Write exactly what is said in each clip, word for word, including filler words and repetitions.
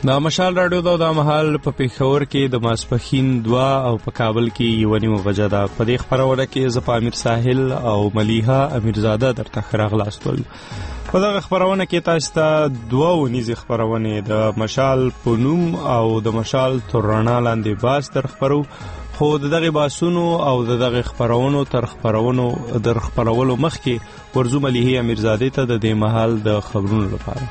د مشال راډیو دا د مهال په پیښور کې د ماسپښین دوا او په کابل کې یو نیمه بجه ده. په دې خبرونه کې زه په امیر ساحل او ملیحه امیرزاده درته ښه راغلاستول. په دغه خبرونه کې تاسو ته دوه ونیزې خبرونه د مشال په نوم او د مشال تر رڼا لاندې باس در خبرو، خو دغه باسونو او دغه خبرونو تر خبرونو در خبرولو مخکې ورزو ملیحه امیرزاده ته د دې مهال د خبرونو لپاره.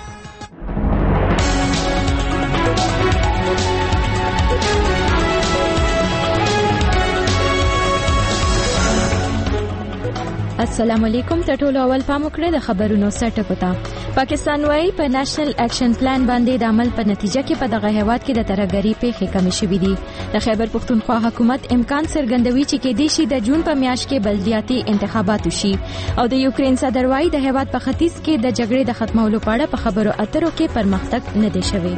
السلام علیکم. ته ټول اول پام وکړئ د خبرونو سرټ پتا. پاکستان وايي په نېشنل اکشن پلان باندې د عمل په نتیجه کې په دغه هیواد کې د ترهګرۍ پیښې کمې شوې دي. د خیبر پختونخوا حکومت امکان څرګندوي چې کې د شي د جون په میاشت کې بلدیاتي انتخابات وشي او د یوکرين صدر وايي د هیواد په ختیځ کې د جګړې د ختمولو په اړه په خبرو اترو کې پرمختګ نه دی شوی.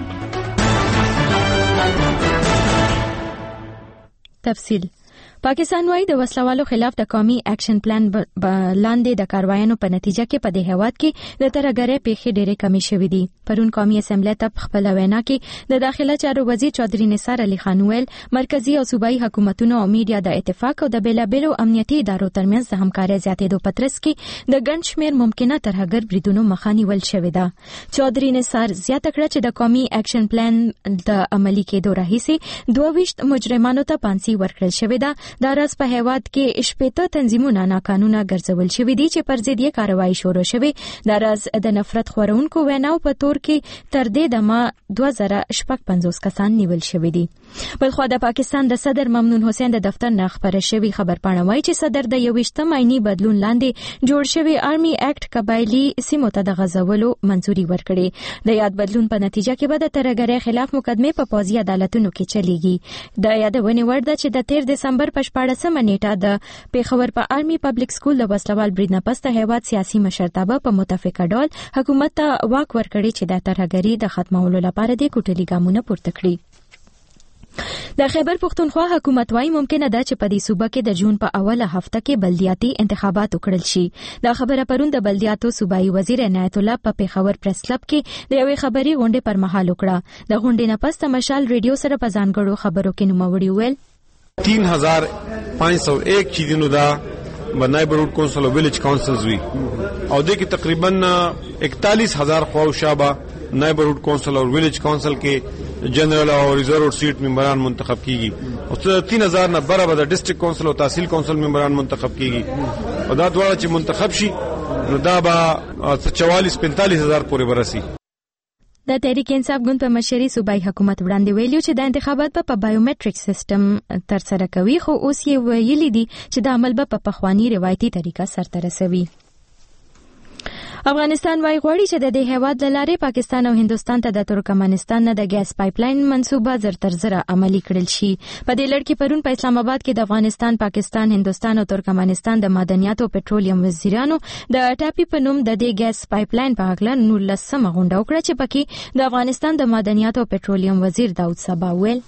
تفصیل. پاکستان وايي د وسلوالو خلاف د قومي اکشن پلان لاندې د کاروایانو په نتیجه کې په دې هیواد کې د ترهګرۍ پیښې ډېرې کمې شوې دي. پرون قومي اسمبلی ته خپل وینا کې د داخله چارو وزیر چودري نثار علي خان ویل مرکزی او صوبایي حکومتونو او میډیا د اتفاق او د بیلابېلو امنیتي ادارو ترمنځ د همکارۍ زیاتېدو په ترڅ کې د ګڼ شمېر ممکنه ترهګر بریدونو مخه نیول شوې ده. چودري نثار زیاته کړه چې د قومي اکشن پلان د عملي کېدو راهیسې دوه ویشت مجرمانو ته پانسي ورکړل شوې ده. دا راز په هیواد کې شپږ تنظیمونه ناقانونه ګرځول شوي دي چې پر ضد یې کاروایی شروع شوې. دا راز د نفرت خورونکو ویناو په تور کې تر دې دمه دوه زره شپږ پنځوس کسان نیول شوي دي. بلخوا د پاکستان د صدر ممنون حسین د دفتر نه خبره شوی خبرپاڼه وايي چې صدر د یوویشتم آئینی بدلون لاندې جوړ شوی آرمي اکټ قبایلی سیمو ته د غځولو منځوري ورکړي. د یاد بدلون په نتیجه کې به د ترهګرۍ خلاف مقدمه په پوځي عدالتونو کې چلیږي. د یادونې وړ ده چې د تیر دسمبر په شپاړسمه نیټه د پیښور په آرمي پبلک سکول د وسلوال برید نه پس د هیواد سیاسي مشرتابه په متفقه ډول حکومت ته واک ورکړي چې د ترهګرۍ د ختمولو لپاره د کوټلي ګامونه پورته کړي. د خیبر پختونخوا حکومت وايي ممکنه ده چې په دې صوبه کې د جون په اوله هفته کې بلدیاتي انتخابات وکړل شي. دا خبره پرون د بلدیاتو صوبایي وزیر عنایت الله په پیښور پریس کلب کې د یوې خبري غونډې پر مهال وکړه. د غونډې نه پس د مشال ریډیو سره په ځانګړو خبرو کې نوموړي ویل तीन हजार पाँच सौ एक चीजों दा नेबरहुड काउंसिल और विलेज काउंसिल्स हुई और देखिए तकरीबन इकतालीस हजार ख्वाहिशाबा नेबरहुड काउंसिल और विलेज काउंसिल के जनरल और रिजर्व सीट मेंबरान मुंतखब कीगी और तीन हजार न बराबर डिस्ट्रिक्ट काउंसिल और तहसील काउंसिल मेंबरान मुंतखब कीगी और दा द्वारा ची मुंतखब शी दा चवालीस पैंतालीस हजार पूरे बरसी. د تحریک انصاف ګوند په مشرۍ صوبایي حکومت وړاندې ویلو چې د انتخابات په بایومټریک سیستم تر سره کوي، خو اوس یې ویلي دي چې د عمل په پخوانی روایتي طریقه سرته رسوي. افغانستان وايي غواړي چې د دې هیواد لاره پاکستان او هندستان ته د ترکمنستان نه د ګیس پایپلاین منصوبه زر تر زر عملي کړل شي. په دې لړ کې پرون په اسلام آباد کې د افغانستان، پاکستان، هندستان او ترکمنستان د معدنیاتو او پټرولیم وزیرانو د ټاپي په نوم د دې ګیس پایپلاین په اړه نولسمه غونډه وکړه چې پکې د افغانستان د معدنیاتو او پټرولیم وزیر داود صبا ویل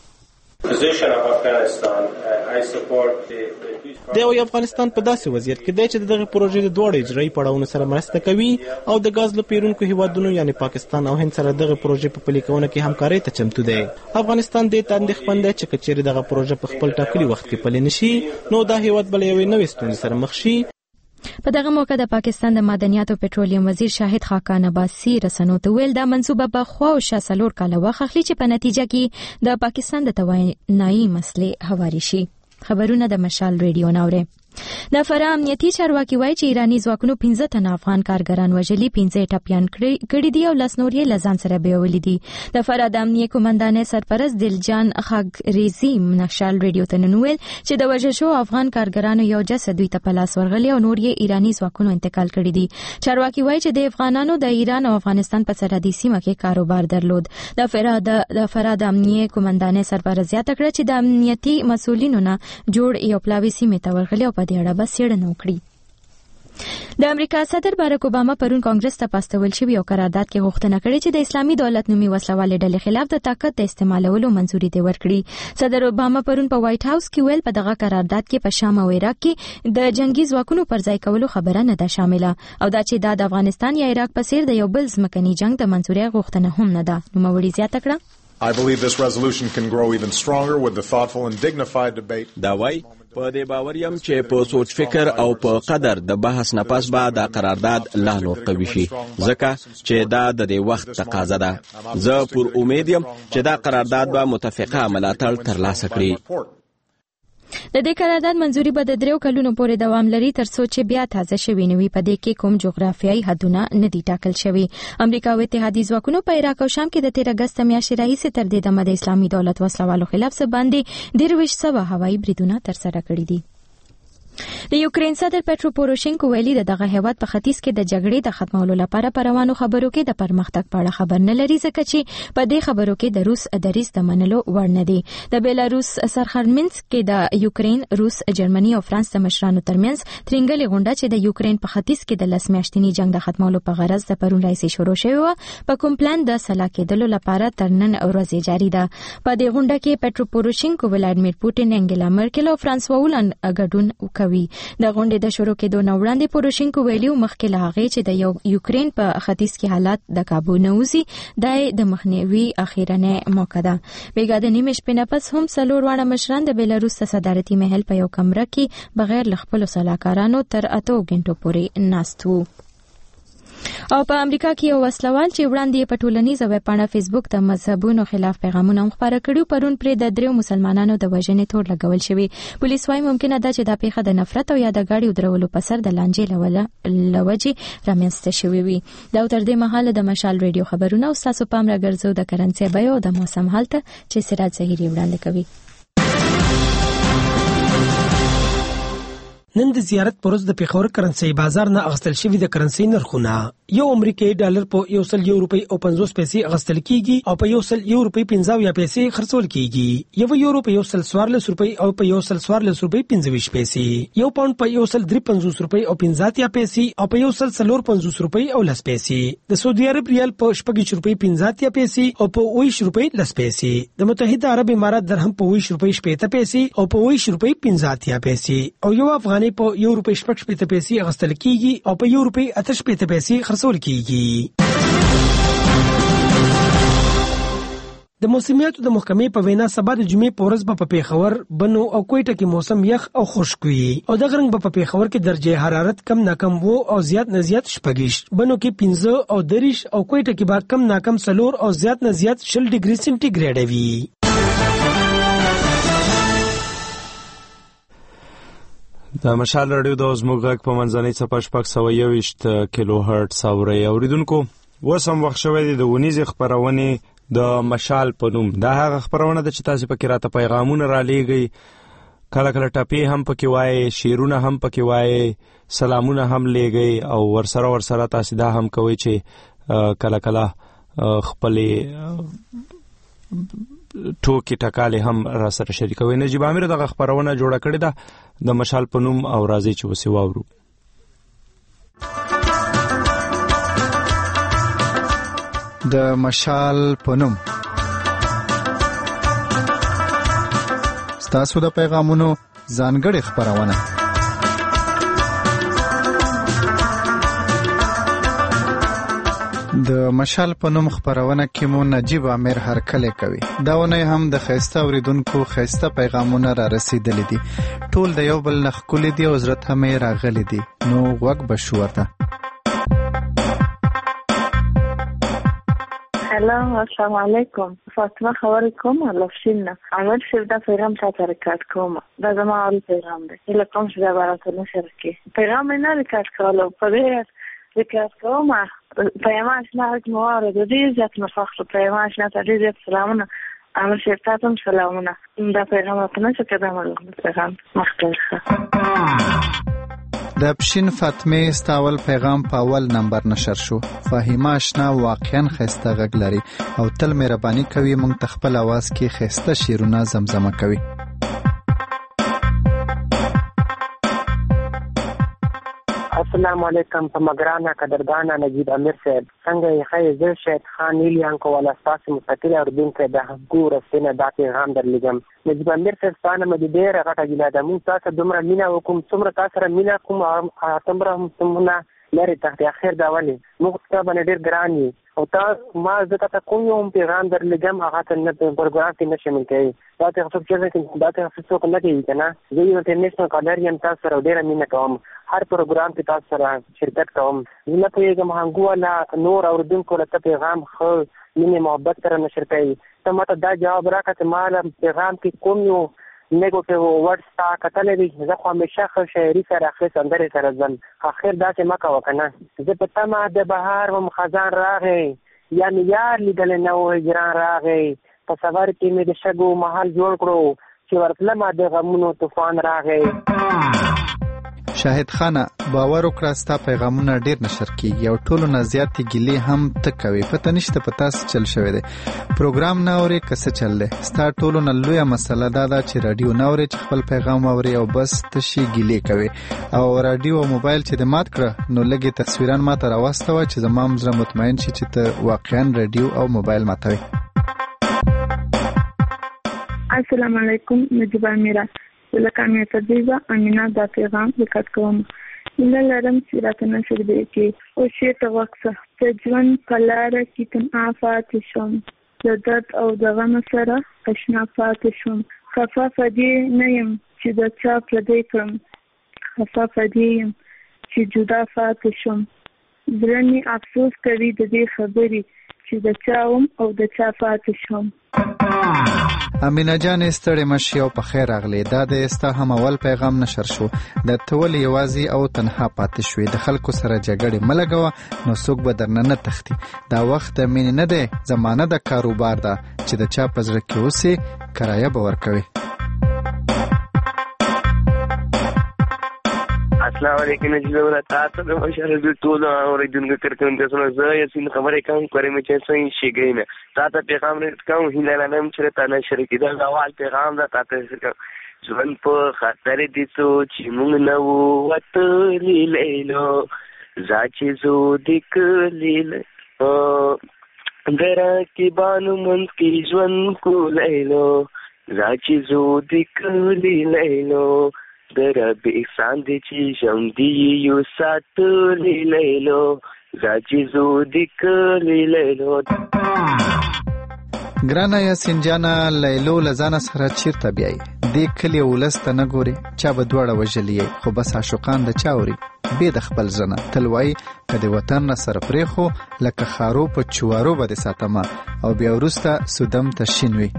د یو افغانستان په داسې وضعیت کې دی چې دغه پروژې د دوه اجرایي پړاوونو سره مرسته کوي او د غاز لپیرونکو هیوادونو یعنی پاکستان او هند سره دغه پروژې په پلي کولو کې همکاري ته چمتو دی. افغانستان د تاندخمن دی چې کچېرې دغه پروژه په خپل ټاکلي وخت کې پلي نشي نو دا هیواد بل یو نوې ستونزې سره مخ شي. په دغه موقع د پاکستان د معدنیاتو پټرولیم وزیر شاهد خاقان عباسی رسنو ته ویل دا منصوبه په خوا او شا څلور کاله وخت اخلي چې په نتیجه کې د پاکستان د توانایي مسلې هواري شي. خبرونه د مشال ریډیو ناوړي. د فرا امنیتي چارواکي وایي چې ایرانی ځواکونو پنځه تنه افغان کارګران وژلي، پنځه ټپیان کړي دي او لس نور یې له ځان سره بیولي دي. د فرا د امنیه قومندانې سرپرست دلجان خاګریزي مشال ریډیو ته نن ویل چې د وژل شوو افغان کارګرانو یو جسد دوی ته په لاس ورغلی او نور یې ایرانی ځواکونو انتقال کړي دي. چارواکي وایي چې د افغانانو د ایران او افغانستان په سرحدي سیمه کې کاروبار درلود. د فرا د فرا د امنیه قومندانې سرپرست زیاته کړه چې د امنیتي مسؤلینو نه جوړ یو پلاوي سیمه ته ورغلی او په دې اړه به څېړنه وکړي. د امریکا صدر بارک اوباما پرون کانګرس ته پاستول شوی او قرارداد کې غوښتنه کړې چې د اسلامي دولت نومي وسلوالې ډلې خلاف د طاقت د استعمالولو منځوري دی ورکړي. صدر اوباما پرون په وایټ هاوس کې ویل په دغه قرارداد کې په شام او عراق کې د جنگي ځواکونو پر ځای کولو خبره نه ده شامله او دا چې دا د افغانستان یا عراق په څیر د یو بل ځمکني جنگ د منځوري غوښتنه هم نه ده. نو موري زیاته کړه I believe this resolution can grow even stronger with the thoughtful and dignified debate. دا وای په دې باور یم چې په سوچ فکر او په قدر د بحث نه پس به د قرارداد لا نور قوي شي ځکه چې دا د دې وخت تقاضا ده. زه پر امید یم چې دا قرارداد به متفقه ملاتړ ترلاسه کړي. د دې قرارداد منځوري به د دریو کلونو پورې دوام لري تر څو چې بیا تازه شوی نوي په دې کې کوم جغرافیایي حدونه نه دي ټاکل شوی. امریکا او اتحادیې ځواکونو په عراق او شام کې د تیر اگست میاشتې راهیسې تر دې دمه د اسلامي دولت وسلوالو خلاف څه باندې درویش سوه هوایي بریدونه ترسره کړي دي. د یوکرين صدر پټرو پوروشینکو ویلي د دغه هیواد په ختیځ کې د جګړې د ختمولو لپاره پروانو خبرو کې د پرمختګ په اړه خبر نه لري ځکه چې په دې خبرو کې د روس دریځ د منلو وړ نه دي. د بیلاروس سرخرمنسک کې د یوکرين، روس، جرمني او فرانس د مشرانو ترمنځ ترنګلې غونډه چې د یوکرين په ختیځ کې د لس میاشتني جنگ د ختمولو په غرض د پرون راځي شروع شوی و په کوم پلان د سلا کېدلو لپاره تر نن ورځې جاری ده. په دې غونډه کې پټرو پوروشینکو، ولادیمیر پوتین، انګلا مرکل او فرانسوا هولند ګډون وکوي. د غونډې د شروع کېدو نه وړاندې پوروشینکو ویلي مخکې له هغې چې د یو یوکرين په ختیځ کې حالات د کابو نه وځي د مخنیوي اخیرنۍ موقع ده. بیګا د نیمې شپې نه پس هم څلور واړه مشران د بیلاروس صدارتي محل په یو کمره کې بغیر له خپلو سلاکارانو تر اتو غنټو پورې ناست وو. او په امریکا کې یو وسلوال چې وړاندې په ټولنیزه ویب پاڼه فیسبوک د مذهبونو خلاف پیغامونه خپاره کړي پرون پر د دریو مسلمانانو د وژنې تور لګول شوی. پولیس وايي ممکنه ده چې دا پیښه د نفرت او یا د غاړي درولو په سر د لانجې لوله لوجي رامنځته شوی وي. دا تر دې مهاله د مشال ریډیو خبرونه او تاسو پام راګرځو د کرنسي بیو د موسم حالت چې سراج زهيري وړاندې کوي. نن د زیارت پروز د پیښور کرنسي بازار نه اغستل شوی د کرنسي نرخونه یو امریکایي ډالر په یو سل یو روپۍ او پنځوس پیسې اغستل کیږي او په یو سل یو روپۍ پنځه یا پیسې خرڅول کیږي. یو یورو په یو سل څوارلس روپۍ او په یو سل څوارلس روپۍ پنځه ویشت پیسې. یو پاوند په یو سل درې پنځوس روپۍ او پنځه اتیا پیسې او په یو سل څلور پنځوس روپۍ او لس پیسې. د سعودي عرب ریال په شپږ روپۍ پنځه اتیا پیسې او په اویش روپۍ لس پیسې. د متحده عرب امارات درهم په اویش روپۍ شپږ پیسې او په اویش روپۍ پنځه اتیا پیسې او یو افغاني په یو روپۍ شپږ شپږ پیسې اغستل کیږي او په یو روپۍ اته شپږ پیسې خرڅول کیږي. د موسمیاتو د محکمې په وینا سبا د جمعې په ورځ به په پیښور، بنو او کوټه کې موسم یخ او خشک وي او د غرنګ به په پیښور کې درجه حرارت کم ناکم وو او زیات نه زیات شپږیش، بنو کې پنځه او دریش او کوټه کې به کم ناکم څلور او زیات نه زیات شل ډیګري سنټیګریډ وي. د مشال رادیو د زموږ غږ په منځنۍ څپه شپږ سوه یوویشت کیلو هرټز اورئ. اوریدونکو اوس هم وخت شوی دی د ونیزې خپرونې د مشال په نوم. دا هغه خپرونه ده چې تاسو پکې راته پیغامونه را لیږئ، کله کله ټپې هم پکې وایي، شعرونه هم پکې وایي، سلامونه هم لیږئ او ورسره ورسره تاسو دا هم کوئ چې کله کله خپلې ټوکې ټکالې هم را سره شریکوي. نجیب امیر دغه خپرونه جوړه کړې ده د مشال په نوم او راځي چې وسې واورو. د مشال په نوم ستاسو د پیغامونو ځانګړې خپرونه. د مشال په نوم خپرونه کې مو نجیب امیر هرکلی کوي. دا ونه هم د خیسته اوریدونکو خیسته پیغامونه را رسیدلې دي. ټول د یو بل نه ښکلي دي او زړه ته مې راغلي دي. نو غوږ به شو ورته. سلام، السلام علیکم. فاطمه خبرې کوم لفشین نه. احمد شیر دا پیغام تاسو ریکارډ کوم. دا زما اول پیغام دی. اله کوم چې دا برابر نه شرکې. پیغام نه ریکارډ کولو په دې ریکارډ کوم. پیغام آشنا مواره د دې ځات مفخر پیغام آشنا ته دې ځات سلامونه. احمد شیر تاسو سلامونه. دا پیغام په نشه کې دا مله پیغام مخکې د پښین فاطمه استاول پیغام په اول نمبر نشر شو. فهیمه آشنا واقعا خسته غږ لري او تل مهرباني کوي مونږ ته خپل आवाज کې خسته شیرونه زمزمه کوي. السلام علیکم. په مګرانه قدردانه نجیب امیر صاحب څنګه یې ښه؟ زه شهید خان ایلیانکو والا ستاسو مستقل اورېدونکی د حقو رسنۍ دا پیغام درلیږم. نجیب امیر صاحب ستانه مې د ډېره غټه ګیله ده. موږ تا سره دومره مینه وکړو، څومره تا سره مینه کوم او څومره هم څومره لرې تختې اخر دا ولې موږ ستا باندې ډېر ګران یو او تا ما زه تا ته کوم یو پیغام درلیږم هغه ته نه پروګرام کې نه شامل کوي. دا ته څوک چې دا ته څوک نه کوي که نه. زه یو انټرنیشنل کالر یم، تاسو سره ډېره مینه کوم، هر پروګرام کې تاسو سره شرکت کوم. زه نه پوهېږم هنګو والا نور اورېدونکو له ته پیغام ښه مینې محبت سره نشر کوي. ته ما ته دا جواب راکړه چې ما له پیغام کې کوم یو نیگیټیو ورډ ستا کتلی دی. زه خو همیشه ښه شاعري سره ښې سندرې سره ځم. اخر داسې مه کوه که نه. زه په تمه د بهار وم خزان راغی، یا مې یار لیدلی نه و هجران راغی. په سفر کې مې د شګو محل جوړ کړو چې ورتلمه د غمونو طوفان راغی. شاهد خانه باور وکړه ستا پیغامونه ډیر نشر کیږي او ټولو نه زیاتې ګیلې هم ته کوي. پته نشته په تاسو چل شوی دی، پروګرام نه اوري که څه چل دی. ستا ټولو نه لویه مسله دا ده چې راډیو نه اوري چې خپل پیغام اوري او بس تشي ګیلې کوي. او راډیو او موبایل چې د مات کړه نو لږې تصویران ما ته راواستوه چې زما زړه مطمئن شي چې ته واقعا راډیو او موبایل ماتوي. السلام علیکم. نجیب امیره لکه مې تدیبه امینا دا پیغام ریکارډ کوم. هیله لرم چې راته نشر دی کې او شی ته وقصه د ژوند په لاره کې تنها پاتې شوم، د درد او د غم سره اشنا پاتې شوم. خفه فدې نه یم چې د چا پردی کړم، خفه فدې یم چې جدا پاتې شوم. زړه مې افسوس کوي د دې خبرې چې د چا وم او د چا پاتې شوم. امینه جان ستړې مشي او په خیر راغلی. دا د ستا هم اول پیغام نشر شو. د ته ولې یوازې او تنها پاتې شوې؟ د خلکو سره جګړې مه لګوه نو څوک به درنه نه تښتي. دا وخت د مینې نه دی، زمانه د کاروبار ده چې د چا په زړه کې اوسې کرایه به ورکوي. السلام علیکم. نجیب الله تاسو د مشر د ټولو اوریدونکو کرکونکو سره زه یاسین خبرې کوم کوم چې څنګه شي ګینه تاسو پیغام کوم هیله لرم چې تاسو نشر کړئ. دا اول پیغام دا تاسو ژوند په خطر دي چې موږ نه وو وتلی لیلو زاچې زو دکلیل درا کې بانو من کې ژوند کو لیلو زاچې زو دکلی لیلو در به احسان دی چې شم دی یو ساتلی لیلو زاچې زو دکلی لیلو. ګرانه یاسین جانه لیلو لزانه سره چیرته بیایي؟ دې کلي ولس ته نه ګوري؟ چا به دواړه وژلي خو بس عاشقان د چا اوري؟ بې د خپل زړه تل وایي که د وطن نه سره پرېښو لکه خارو په چوارو به دې ساتمه او بیا وروسته سودم ته شین وي.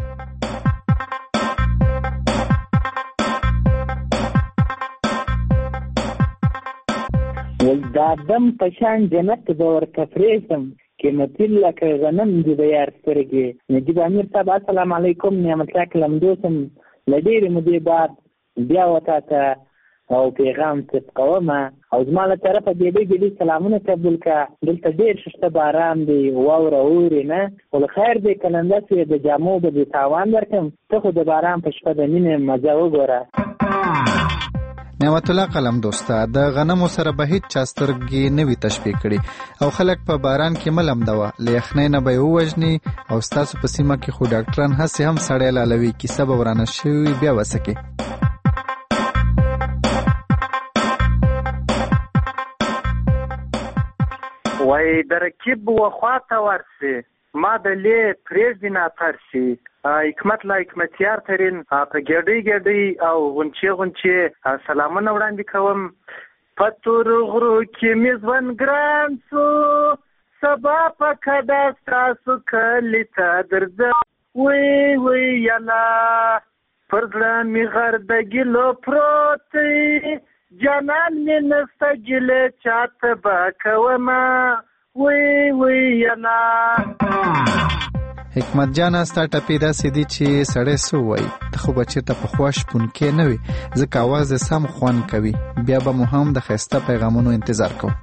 دا دم پشان جنت به ورته پرېږدم قیمتي لکه غنم دي د یار سترګې. نجیب امیر صاحب السلام علیکم. نعمت الله کلمدوسم له ډېرې مودې بعد بیا وتا ته او پیغام تپ کوم او زما له طرفه دې ډېرې سلامونه قبول کړه. دلته ډېر شته باران دی واوره اوري نه خو خیر دی که لنډه د جامو به دې تاوان ورکړم. ته خو د باران په شپه د مینې مزه وګوره. نعمت الله قلم دوستا د غنمو سره به هیڅ چا سترګې نه وي تشبیه کړي او خلک په باران کې ملم دوه له یخنۍ نه به ووژني او ستاسو په سیمه کې خو ډاکټران هسې هم سړی لالوي کیسه به ورانه شوي بیا وسکي. وای درکب و خواته ورسي ما د لې پرېږدي نه ترسي حکمت لا حکمتیار ترین په ګډۍ ګډۍ او غونچې غونچې سلامونه وړاندې کوم. په تور غرو کې مې ژوند ګران سو سبا په کډه ستاسو کلي ته درځم وی وی یالا پر زړه مې غر د ګیلو پروت دی جانان مې نسته ګیلې چاته به کومه وی وی یالا. حکمت جان ستا ټپې داسې دي چې سړی څه وایي ته خو به چېرته پخوا شپونکې نه وي ځکه اواز دې سم خوند کوي. بیا به مو هم د ښایسته پیغامونو انتظار کوو.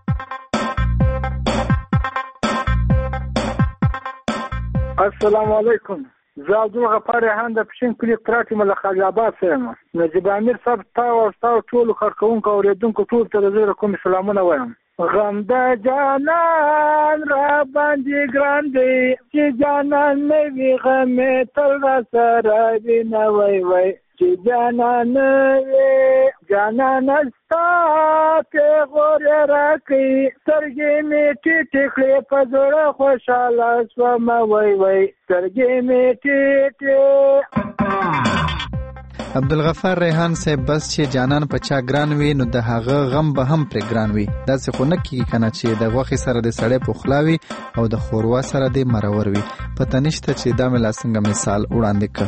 السلام علیکم. زه عبدالغفار ریحان د پښین کلي قرات یم له خالد آباد څخه یم. نجیب امیر صاحب تا او ستاسو ټولو کارکوونکو او اورېدونکو ټولو ته د زړه کوم سلامونه وایم. غم د جانان را باندې ګران دی چې جانان مې وي غم مې تل راسره وي نه وای وای چې جانان وي جانان ستا پیغور راکړي سترګې مې ټیټې کړې په زړه خوشحاله شومه وای وای سترګې مې ټیټې. عبدالغفار ریحان صاحب بس چې جانان په چا ګران وي نو د هغه غم به هم پرې ګران وي. داسې خو نه کېږي که نه چې د غوښې سره د سړی پخلا وي او د ښوروا سره د مرور وي. پته نشته چې دا مې لا څنګه مثال وړاندې کړ.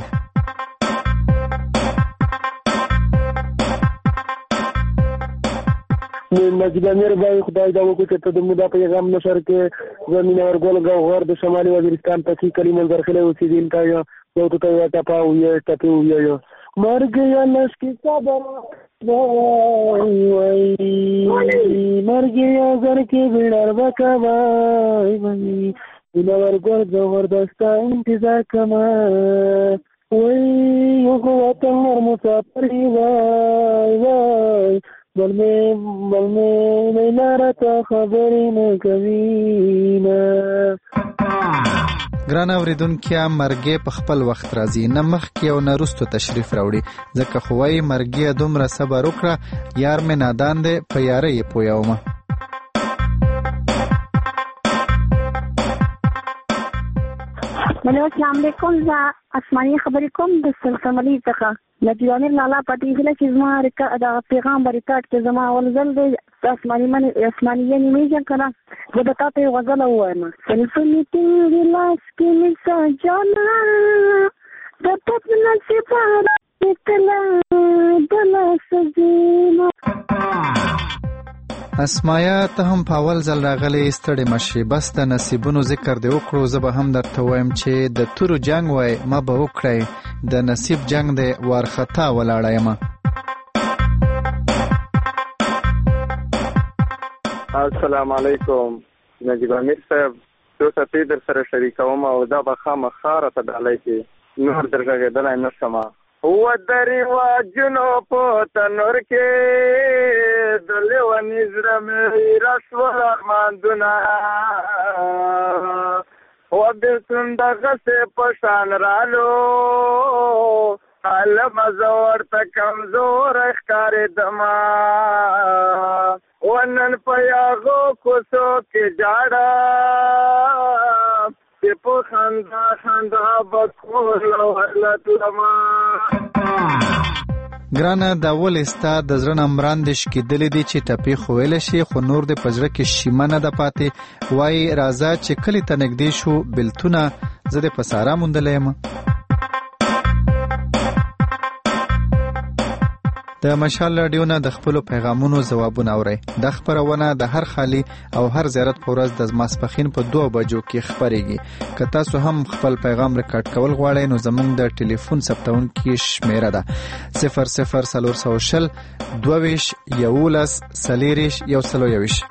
نجیب امیر بھائی خدای دا وکړي چې ته د مودا پیغام نشر کې زمین ورګول گوهر د شمالي وزیرستان پکې کلی منظر خله اوسیدونکو یو یو ته ټاپا وي ټاپي وي مرګ یا لش کی صبر وای وای مرګ یا زر کې ویړر وکوي وای د ورګول گوهر دستا انتظار کما وای یو وطن مر مسافر وای وای بل میں بل میں میلارا تا خبرې نه کوي نه. ګران اوریدونکو مرګي په خپل وخت راځي نه مخکې او نه وروسته تشریف راوړي ځکه خو وايي مرګي دومره صبر وکړه یار مې نادان دی په یاره یې پویومه. هلو السلام علیکم زه اسماني خبرې کوم د سلسملي څخه. نجیب امیر لالا پټې هله چې زما د پیغام ریکارډ کې زما اول ځل دی اسماني من اسماني یې نیمه کنه زه به تاسو یو غزل ووایم. سلسلې تیرې لاس کې مې سجانا د پت نصیب را تلا د لاس زینا. اسمایا ته هم په اول ځل راغلی ستړې مشي بس د نصیبونو ذکر دی وکړو. زه به هم درته وایم چې د تورو جنگ وای ما به وکړی د نصیب جنگ دی وارخطا ولاړه یم. السلام علیکم نجیب امیر صاحب دو څه در سره شریکوم او دا به خامخا راته ډالۍ کې نور درغږېدلی نه شمه. ودرې واجونو په تنور کې د لیوني زړه مې راشول ارماندونه و بېلتون دغسې په شان رالو عالمه زه ورته کمزوری ښکارېدمه و نن په یاغو کوڅو کې جاړه چې په خندا خندا به کور له ورله تلمه. ګرانه دا ولې ستا د زړه نه مراندې شکېدلې دي چې ټپې خو ویلی شي خو نور دې په زړه کې شیمه نه ده پاتې. وایي راځه چې کلي ته نږدې شو بېلتونه زه دې په سارا موندلی یم. د مشال راډیو نه د خپلو پیغامونو ځوابونه اورئ. دا خپرونه د هر خالي او هر زیارت په ورځ د ماسپښین په دوه بجو کې خپرېږي. که تاسو هم خپل پیغام ریکارډ کول غواړئ نو زموږ د ټلیفون ثبتونکي شمیره ده صفر صفر څلور سوه شل دوه ویشت یولس څلېرویشت یو سل او یوویشت.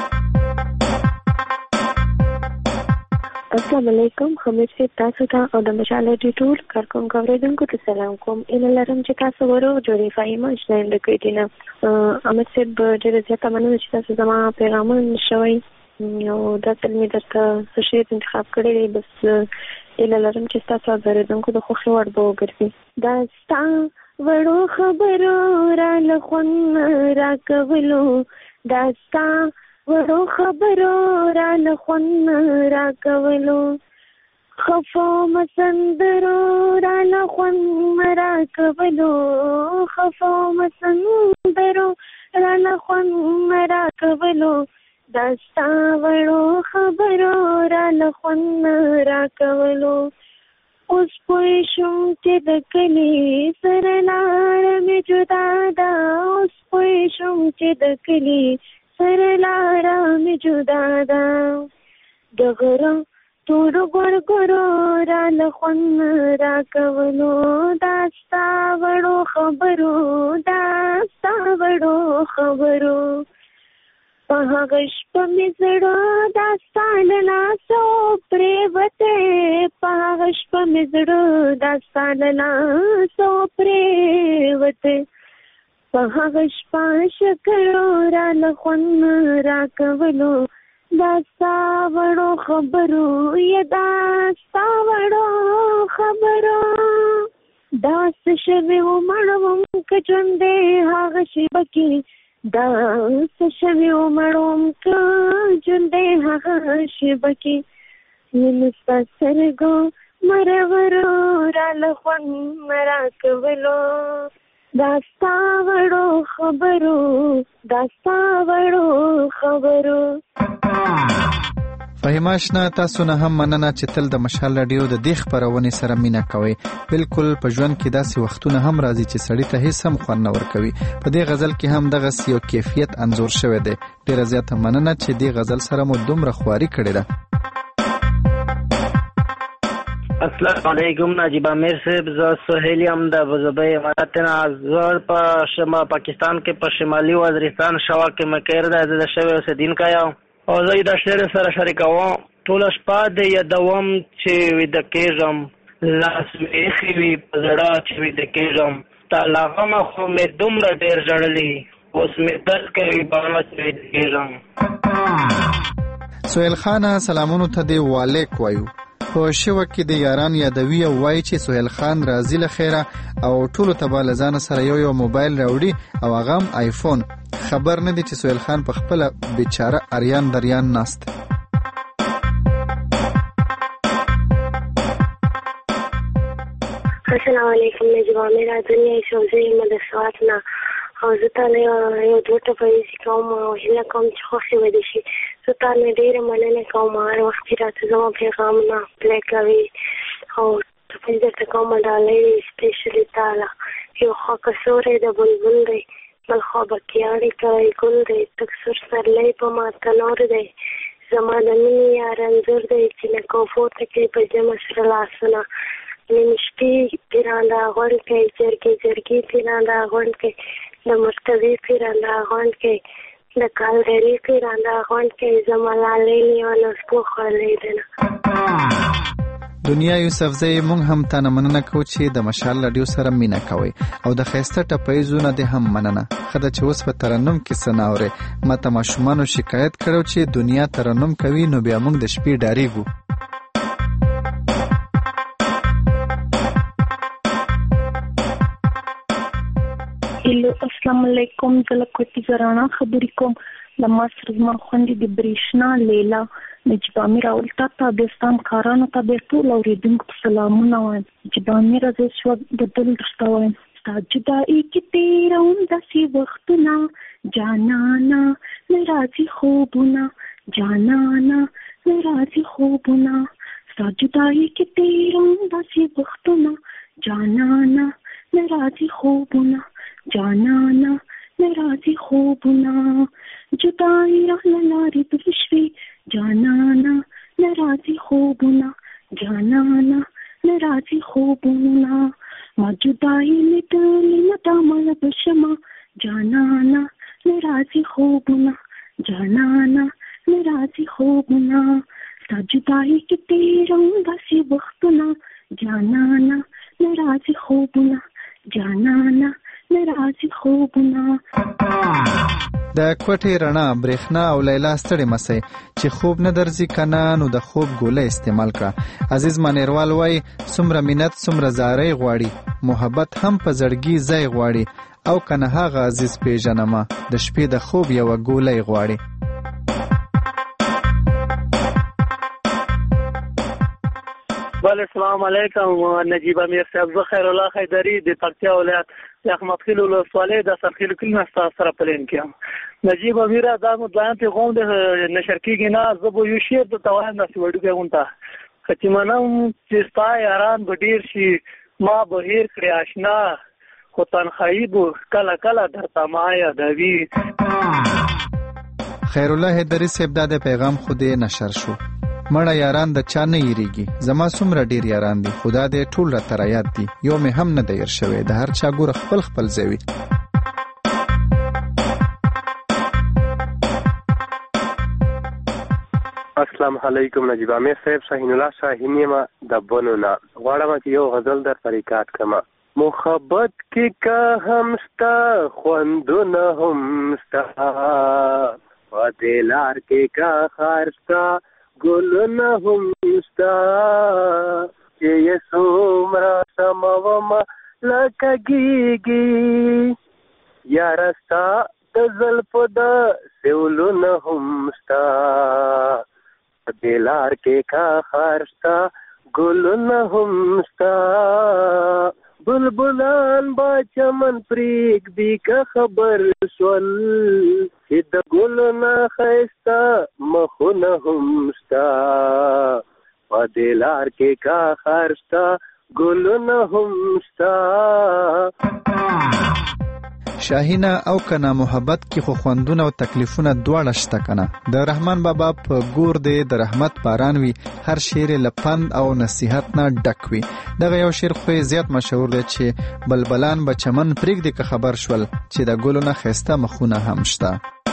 السلام علیکم خمیر صاحب تاسو ته او د مشال راډیو ټول کارکوونکو اورېدونکو ته سلام کوم. ایله لرم چې تاسو ورو جوړې فایمه اشنایم د کویټې نه امید صاحب ډېره زیاته مننه چې تاسو زما پیغامونه شوئ او دا ځل مې درته څه شی انتخاب کړی دی بس ایله لرم چې ستاسو د اورېدونکو د خوښې وړ به وګرځي. دا ستا وړو خبرو راله خوند راکولو دا ستا وړو خبرو راله خوند راکولو خفو مسندرو راله خوند راکولو خفو مسندرو راله خوند راکولو دا ستا وړو خبرو راله خوند راکولو. اوس پوه شوم چې د کلي سره لاره مې جدا ده اوس پوه شوم چې د کلي سره لاره مې جدا ده د غره تورو ګورګورو راله خوند راکولو دا ستا وړو خبرو دا ستا وړو خبرو په هغه شپه مې زړه دا ستا له لاسو پرېوتی، په هغه شپه مې زړه دا ستا له لاسو پرېوتی، په هغه شپه شکرو راله خوند راکولو، دا ستا وړو خبرو یا دا ستا وړو خبرو، دا څه شوي و مړوم که ژوندی هغه شېبه کې، دا څه شوي و مړوم که ژوندی هغه شېبه کې، وینو ستا سترګو مرورو راله خوند راکولو، دا ستا وړو خبرو، دا ستا وړو خبرو. فهیم آشنا، تاسو نه هم مننه چې تل د مشال راډیو د دې خپرونې سره مینه کوئ. بالکل په ژوند کې داسې وختونه هم راځي چې سړی ته هیڅ هم خوند نه ورکوي. په دې غزل کې هم دغسې یو کیفیت انځور شوی دی. ډېره زیاته مننه چې دې غزل سره مو دومره خواري کړې ده. السلام علیکم نجیب امیر صاحب، زه سهیل یم د ابوظبي امارات نه. زه په شما پاکستان کې په شمالي وزیرستان شوا کې مقر ده. زه د شوی اوسیدونکی یم او زه د شعر سره شریکوم. ټوله شپه د یادوم چې ویده کېږم، لاس مې ایښی وي په زړه چې ویده کېږم، ستا له غمه خو مې دومره ډېر ژړلي، اوس مې درد کوي بابا چې ویده کېږم. سهیل خانه، سلامونو ته دې والیک وایو. په شوه کې د یاران یادوي او وایي چې سهیل خان راځي له خیره او ټولو ته به له ځانه سره یو یو موبایل راوړي او هغه هم آیفون. خبر نه دی چې سهیل خان په خپله بیچاره اریان دریان ناست دی. السلام علیکم نجیب امیر، دنیا شوزه یم د سوات نه، او زه تاله یو دوه ټپیزې کوم او هیله کوم چې خوښې به دې شي. زه تاله ډېره مننه کوم هر وخت چې راته زما پیغامونه پلی کوي او ټپیز درته کوم ډالۍ سپیشلي تاله. یو خوا کڅوری د بلبل دی، بل خوا بکیاړې کوي ګل دی، تک سور سرلی په ما تنور دی، زما د مینې یار انځور دی چې لکه اوبو ته کوي په جمع سره لاسونه، نیمې شپې پیران راغونډ کوي، جرګې جرګې پیران راغونډ کوي، د مرتبې پیران راغونډ کوي، د کالدرې پیران راغونډ کوي، زما لالۍ لیوانه سپو خولۍ ده نه. دنیا یوسفزۍ، مونږ هم تانه مننه کوو چې د مشال راډیو سره مینه کوئ او د ښایسته ټپیزونه دې هم مننه. ښه ده چې اوس په ترنم کې څه نه اورې. ما ته ماشومانو شکایت کړی چې دنیا ترنم کوي نو بیا موږ د شپې ډارېږو. هلو، السلام علیکم. زه له کوټي زرانا خبرې کوم. له ما سره زما خوندې د برېښنا لیلا نجیب امیر اول تا ته د ستام کارانو ته بیا ټول اورېدونکو ته سلامونه وایم. نجیب امیره زه شوه د دل درته وایم، ستا جدایي کې تېروم داسې وختونه، جانانه نه راځي خوبونه، جانانه نه راځي خوبونه، ستا جدایي کې تېروم داسې وختونه، جانانه نه راځي خوبونه، جانانه نه راځي خوبونه، جدایي راله لارې بلې شوې، جانانه نه راځي خوبونه، جانانه نه راځي خوبونه، ما جدایي لیدلې نه دا مړه به شمه، جانانه نه راځي خوبونه، جانانه نه راځي خوبونه، ستا جدایي کې تېروم داسې وختونه، جانانه نه راځي خوبونه، جانانه نه راځي خوبونه. د کوټې رڼا، برېښنا او لیلا ستړې مسئ چې خوب نه درځي کنه نو د خوب ګوله استعمال کړه. عزیز منیروال وای څومره مینت څومره زارۍ غواړي، محبت هم په زړګي ځای غواړي، او کنه هغه عزیز پیژنمه د شپې د خوب یوه ګولۍ غواړي. بله، السلام علیکم نجیب امیر صاحب. زه خیر الله خیدري د پکتیا ولایت د احمد خیل ولسوالۍ د سرخیل کلي نه ستاسو سره پلین کې یم. نجیب امیره دا مو دویم پیغام د نشر کېږي نه، زه به یو شعر درته وایم داسې وړوکی غونته، چې منم چې ستا یاران به ډېر شي، ما به هېر کړې اشنا، خو تنهایي به کله کله درته ما یادوي. خیر الله حیدري صاحب دا د پیغام خو دې نشر شو. مړه یاران د چا نه یریږي، زما څومره ډیر یاران دي، خدا دې ټول را تر یاد دي، یو مې هم نه دی هېر شوی، د هر چا ګوره خپل خپل ځای وي. السلام علیکم نجیب امیر صاحب شاهین الله شاهین یم د بنو نه غواړم چې یو غزل در ریکارډ کړم. محبت کې کا هم ستا خوندونه هم ستا په دې لار کې کا خار ستا ګلونه هم ستا چې یې څومره سمومه لکه ګیږي یاره ستا د زلفو د سیولونه هم ستا په دې لار کې کا خار ستا ګلونه هم ستا بلبلان با چمن پریږدي که خبر شول چې د ګلونه ښایسته مخونه هم ستا په دې لار کې کا خار ستا ګلونه هم ستا. شاهینه او کنا محبت کې خو خوندونه او تکلیفونه دواړه شته کنه. د رحمان بابا په ګور دی د رحمت باران وي، هر شعر لپند او نصیحت نه ډک وي. دغه یو شعر خو زیات مشهور دی چې بلبلان به چمن پریږدي که خبر شول چې د ګلونه ښایسته مخونه هم شته.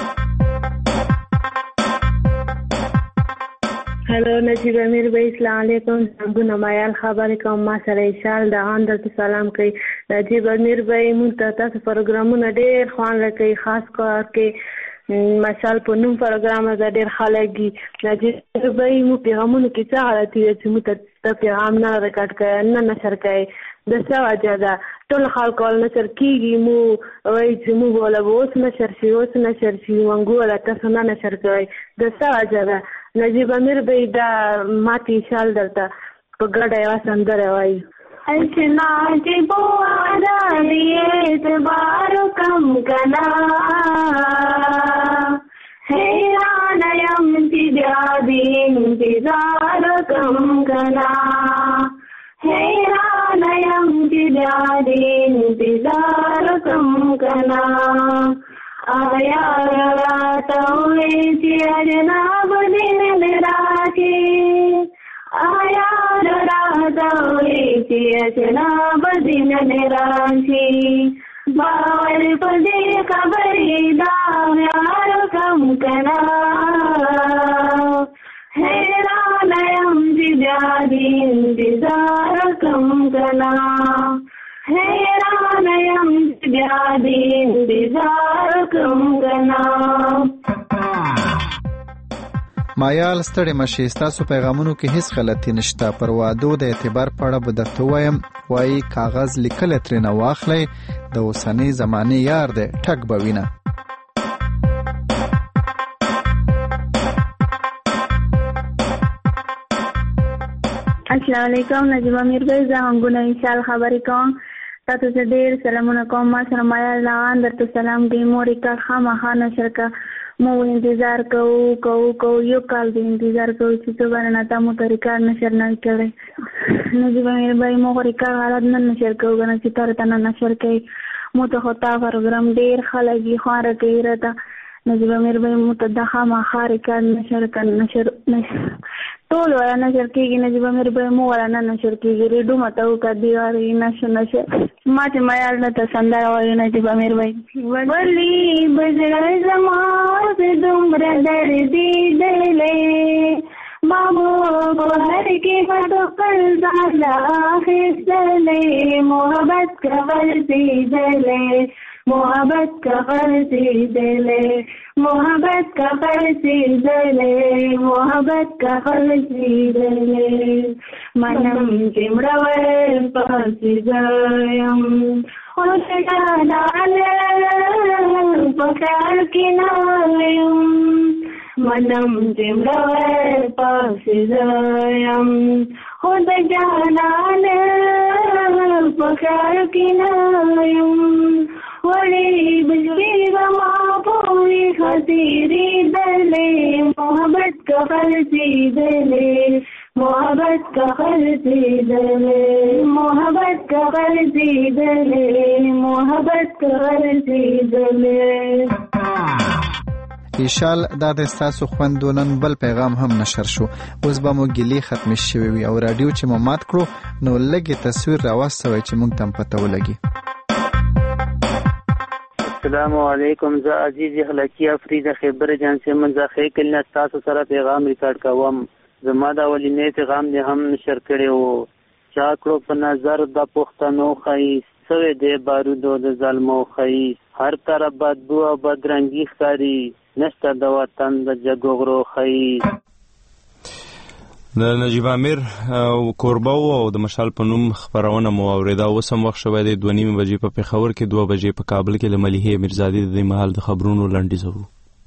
هلو نجیب امیر بھائی السلام علیکم. زنګونه مایال خبرې کوم، ما سره ایشال د ان درته سلام کوي. نجیب امیر بھائی مونږ ته تاسو پروګرامونه ډېر خوان لکه خاص کار کې مثال په نوم پروګرام دا ډېر خلګي. نجیب بھائی مو پیغامونه کې څه غلطي چې مو ته پیغام نه ریکارډ کړي نه نشر کړي د څه وجه ده ټول خلک ول نشر کیږي مو وای چې مو ولا اوس نشر شي اوس نشر شي وانګول تاسو نه نشر کړي د څه وجه ده. نجیب امیر بھائی دا ماتی شال درته په ګډه یو سندره وایي. اشنا چې بوارا دی اعتبار کم کنا حیران یم چې بیا دی انتظار کم کنا حیران یم چې بیا دی انتظار کم کنا آیا راتوي چې اجناب دین راکې آیا راتوي چې اجناب دین راکې باور پدې خبرې دا یار کم کنا حیران یم چې بیا دې انتظار کم کنا حیران یم چې بیا دې انتظار کم کنا. مایال ستړي مشي، ستاسو پیغامونو کې هیڅ غلطي نشته. پر وادو د اعتبار په اړه به درته وایم، وایي کاغذ لیکل ترېنه واخلئ د اوسنۍ زمانې یار دی ټک به وینه. السلام علیکم نجیب امیر بھائی زه همګونه انشاء خبرې کوم. تاسو ته ډېر سلامونه کوم. ما سره مایال لغان درته سلام دی. مورې کا خامخا نشر کا مو انتظار کوو کوو کوو یو کال دی انتظار کوو چې څه باندې تا مو ته ریکارډ نشر نه کړی. نجیب امیر بھائی مو ریکارډ حالت نه نشر کوو کنه چې تر ته نه نشر کوي مو ته خو تا پروګرام ډېر خلګي خواره کوي راته. نجیب امیر بھائی مو ته د خامخا ریکارډ نشر کړ نشر ټول ولا نشر کېږي. نجیب امیر بھائی مو ولا نه نشر کېږي ریډو مته وکړه دیوارې نشر نشر ما چې مایال نه ته سندره وایي. نجیب امیر بھائی ولی بزړه زما د دومره دردي دلې بابو په هر کې په خپل ځان راخېستلې محبت کول دې دلې محبت کا فرضی دلے محبت کا فرضی دلے محبت کا فرضی دلے منم جمړول پاسې ځم او څنګه داله پکار کې نالم منم جمړول پاسې ځم او څنګه داله پکار کې نالم وړي بجلی زما پوری خطیری دلے محبت کا فرضی دلے محبت کا فرضی دلے محبت کا فرضی دلے محبت کا فرضی دلے. ایشال دا د ستاسو خوندونن بل پیغام هم نشر شو. اوس به مو ګیلې ختمې شوې وي او راډیو چې مو مات کړو نو لږې تصویر راواستوئ چې موږ ته هم پته ولګي. السلام علیکم. زه عزیز خلکی افریدی خبر اجنسی منځخه کله تاسو سره پیغام ریکارډ کوم. زما دا ولینې پیغام دې هم نشر کړی وو. چا کړو په نظر د پښتنو خای سوي دې بارودو د ظلمو خای هر طرف بدبو او بدرنګي ښکاری نشته د وطن د جګوغرو خای. د نجیب امیر کوربه او د مشال په نوم خبرونه مو اوریدا. اوس هم وخت شوی دی دوه نیمې بجې په پېښور کې، دوه بجې په کابل کې. له ملیحې امیرزادې د دې مهال د خبرونو لنډیز وو.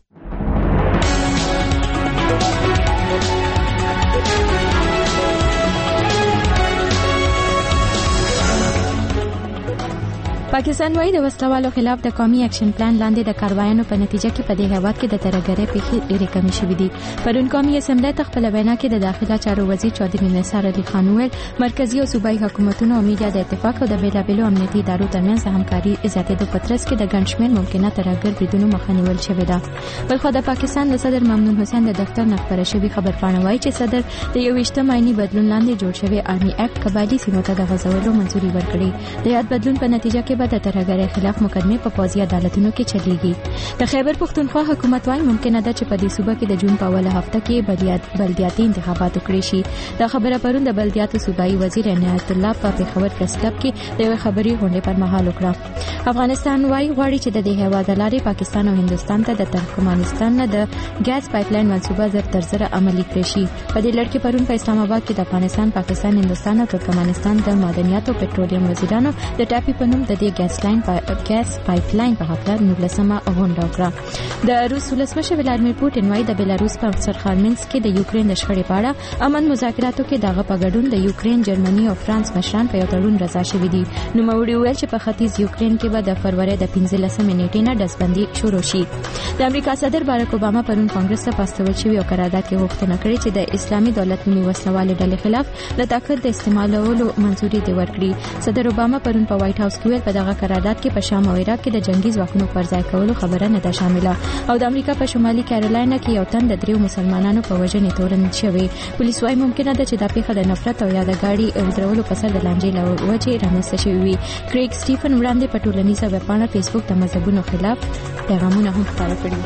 پاکستان وايي د وسلوالو خلاف د قومي اکشن پلان لاندې د کاروایانو په نتیجه کې په دې هیواد کې د ترهګرۍ پیښې ډېرې کمې شوې دي. پرون قومي اسمبلی ته خپل وینا کې د داخله چارو وزیر چودري نثار علي خان وویل مرکزی او صوبایي حکومتونو او میډیا د اتفاق او د بیلابېلو امنیتي ادارو ترمنځ د همکاري زیاتېدو په ترڅ کې د ګڼ شمېر ممکنه ترهګر بریدونو مخه نیول شوې ده. بلخو د پاکستان له صدر ممنون حسین د دفتر نه خبره شوې خبرپاڼه وايي چې صدر د یو ویشتم آئینی بدلون لاندې جوړ شوی آرمي اکټ قبایلي سیمو ته د غځولو منظوري ورکړې. د یاد بدلون په نتیجه کې به د ترهګرۍ خلاف مقدمه په پوځي عدالتونو کې چلیږي. د خیبر پښتونخوا حکومت وايي ممکنه ده چې په دې صوبه کې د جون په اوله هفته کې بلدیاتي انتخابات وکړي شي. دا خبره پرون د بلدیاتو صوبایي وزیر عنایت الله په پیښور پریس کلب کې د یو خبري غونډې پر مهال وکړه. افغانستان وايي غواړي چې د دې هیواد لارې پاکستان او هندستان ته د ترکمنستان نه د ګاز پایپلاین منصوبه زر تر زر عملي کړي شي. په دې لړ کې پرون په اسلام آباد کې د افغانستان، پاکستان، هندستان او ترکمنستان د معدنیاتو او پټرولیم وزیرانو د ټاپي په نوم د دې ګاز لاین ګاز پایپلاین په حق نولسمه غونډه وکړه. د روس ولسمشر ولادیمیر پوتین وايي د بیلاروس په سرخارمنسک کې د یوکرين د شخړې په اړه امن مذاکراتو کې دغه په ګډون د یوکرين، جرمني او فرانس مشران په یو تړون رضا شوي دي. نو موري ویل چې په ختیځ یوکرين کې به د فروری د پنځلسمې نیټې نه ډزبندي شروع شي. د امریکا صدر باراک اوباما پرون کانګرس ته پاستول شوی او قرارداد کې غوښتنه کړې چې د اسلامي دولت نومي وسلوالې ډلې خلاف د طاقت د استعمالولو منځوري دی ورکړي. صدر اوباما پرون په وایټ هاوس کې ویل په دغه قرارداد کې په شام او عراق کې د جنگي ځواکونو پر ځای کولو خبره نه ده شامله او د امریکا په شمالي کیرولاینا کې یو تن د دریو مسلمانانو په وژنې تورن شوی. پولیس وايي ممکنه ده چې دا پیښه د نفرت او یادګاری ودرولو په سر د لانجې له وجې رامنځته شوې وي. کریګ سټیفن وړاندې په ټولنیزه ویبپاڼه فیسبوک د مذهبونو خلاف پیغامونه هم خپاره کړي.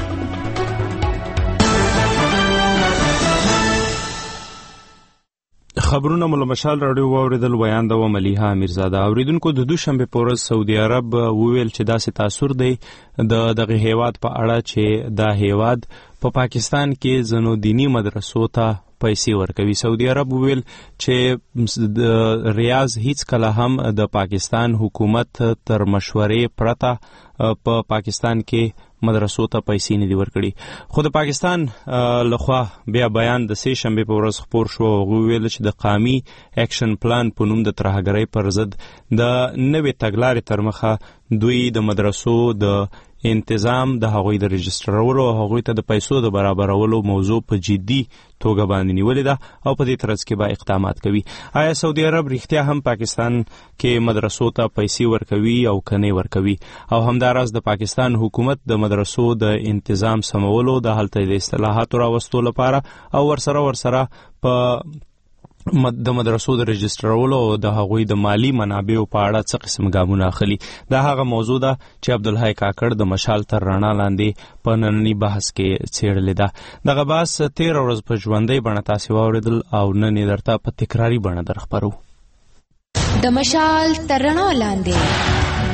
خبرونه مول مشال رادیو واوریدل. ویان د ملیحه امیرزاده. اوریدونکو د دوشنبه په ورځ سعودي عرب وویل چې داسې تاثیر دی د دغه هیواد په اړه چې دا هیواد په پا پاکستان کې زنو دینی مدرسو ته پیسې ورکوي. سعودي عرب وویل چې د ریاض هیڅ کله هم د پاکستان حکومت تر مشورې پرته په پا پاکستان کې مدرسو ته پیسې نه دی ورکړي. خو د پاکستان لخوا بیا بیان د سه شنبه په ورځ خپور شو او ویل چې د قومي اکشن پلان په نوم د ترهګرۍ پر ضد د نوې تګلارې تر مخه دوی د مدرسو د انتظام د هغوی د رجسترولو او هغوی ته د پیسو د برابرولو موضوع په جدي توګه باندې نیولې ده او په دې ترڅ کې به اقدامات کوي. آیا سعودي عرب رښتیا هم پاکستان کې مدرسو ته پیسې ورکوي او کني ورکوي؟ او همداراز د پاکستان حکومت د مدرسو د انتظام سمولو د هلته د اصلاحاتو راوستلو لپاره او ورسره ورسره په د مدرسو د رجسترولو او د هغوی د مالی منابعو په اړه څه قسم ګامونه اخلي؟ دا هغه موضوع ده چې عبدالحی کاکړ د مشال تر رڼا لاندې په ننني بحث کې څېړلې ده. دغه بحث تېره ورځ په ژوندۍ بڼه تاسې واورېدل او نن یې درته په تکراري بڼه در خپرو. د مشال تر رڼا لاندې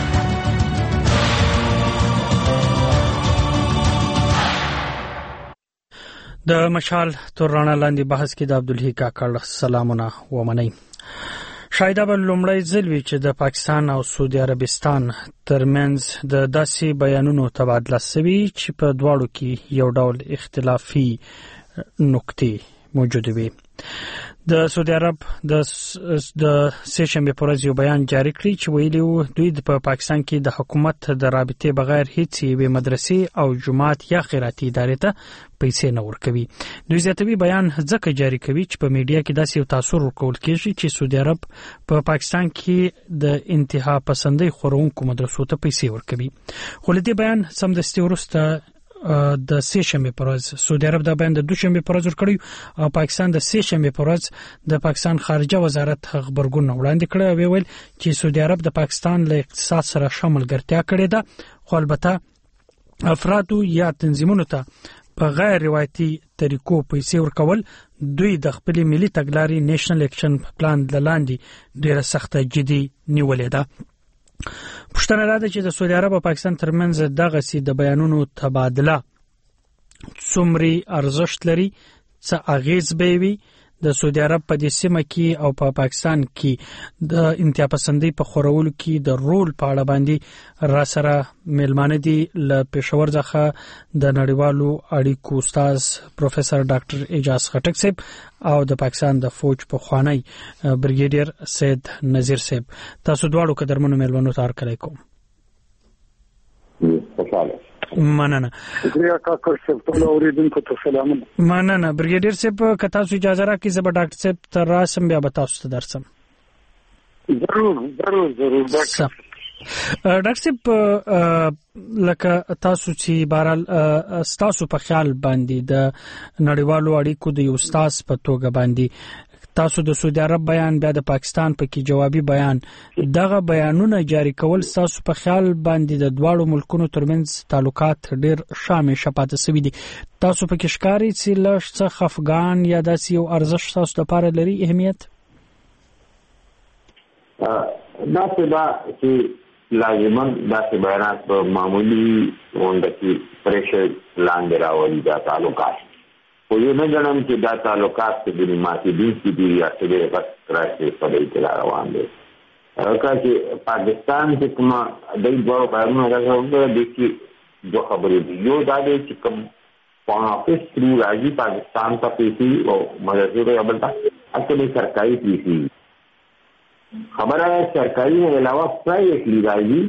د مشال تر رڼا لاندې بحث کې د عبدالحی کاکړ سلامونه ومنئ. شاید به لومړی ځل وي چې د پاکستان او سعودي عربستان ترمنځ د داسې بیانونو تبادله شوي چې په دواړو کې یو ډول اختلافي نقطې موجود وي. د سعودي عرب د د سه شنبه پر ورځ یو بیان جاری کړی چې ویلي وو دوی په پا پاکستان کې د حکومت د رابطې بغیر هیڅ یوې مدرسې او جماعت یا خیراتي ادارې ته پیسې نه ورکوي. دوی زیاتوي بیان ځکه جاری کوي چې په میډیا کې داسې یو تاثر ورکول کېږي چې سعودي عرب په پا پاکستان کې د انتها پسندۍ خورونکو مدرسو ته پیسې ورکوي. خو له دې بیان سمدستي وروسته د سه شنبه پر ورځ سعودي عرب دا بیان د دوشنبه پر ورځ ورکړی او پاکستان د سه شنبه پر ورځ د پاکستان خارجه وزارت خبرګون وړاندې کړی او ویل چې سعودي عرب د پاکستان له اقتصاد سره شاملګرتیا کړې ده، خو البته افرادو یا تنظیمونو ته په غیر روایتي طریقو پیسې ورکول دوی د خپل ملي تګلارې نېشنل اکشن پلان لاندې ډیره سخته جدي نیولې ده. پښتنه ده چې د سعودي عرب او پاکستان ترمنځ دغه سي د بیانونو تبادله څومره ارزښت لري، څه اغیز به وي د سعودي عرب په دې سیمه کې او په پاکستان کې د انتها پسندۍ په خورولو کې د رول په اړه باندې را سره ملمانه دي له پېښور څخه د نړیوالو اړیکو استاد پروفیسور ډاکټر اعجاز خټک صاحب او د پاکستان د فوج په خوانی بریګیډیر سید نذیر صاحب. تاسو دواړو قدرمنو ملمنو ته هرکلی کوم. مننه. شکریہ کاکر صاحب ټول اوریدونکو ته سلامونه. مننه بریګیډیر صاحب که تاسو اجازه راکړئ زه به ډاکټر صاحب ته راسم بیا به تاسو ته درسم. ضرور ضرور ضرور ډاکټر ډاکټر صاحب لکه تاسو چې بهرحال ستاسو په خیال باندې د نړیوالو اړیکو د یو استاد په توګه باندې تاسو د سعودي عرب بیان بیا د پاکستان په کې جوابي بیان دغه بیانونه جاری کول تاسو په خیال باندې د دواړو ملکونو ترمنځ تعلقات ډیر شامل شپاته سوي دي، تاسو په کې ښکاري چې لږ څه خفګان یا داسې یو ارزښت تاسو لپاره لري اهمیت؟ دا څه دا چې لازماً داسې بیانات په معمولي غونډه کې پریشر لاندې راولي دا تعلقات، خو یو نه ګڼم چې دا تعلقات چې د ماتېدونکي دي یا څه دی غټ کرایسس په دې کې را روان دی. هغه چې پاکستان چې کومه دوی دواړو بیانونه راغلي دي چې دوه خبرې دي، یو دا دی چې کوم فون آفیس تھرو راځي پاکستان ته پیسې او مدرسې یا بل ته اصلي سرکاري پیسې خبره سرکاري علاوه پرایویټلی راځي.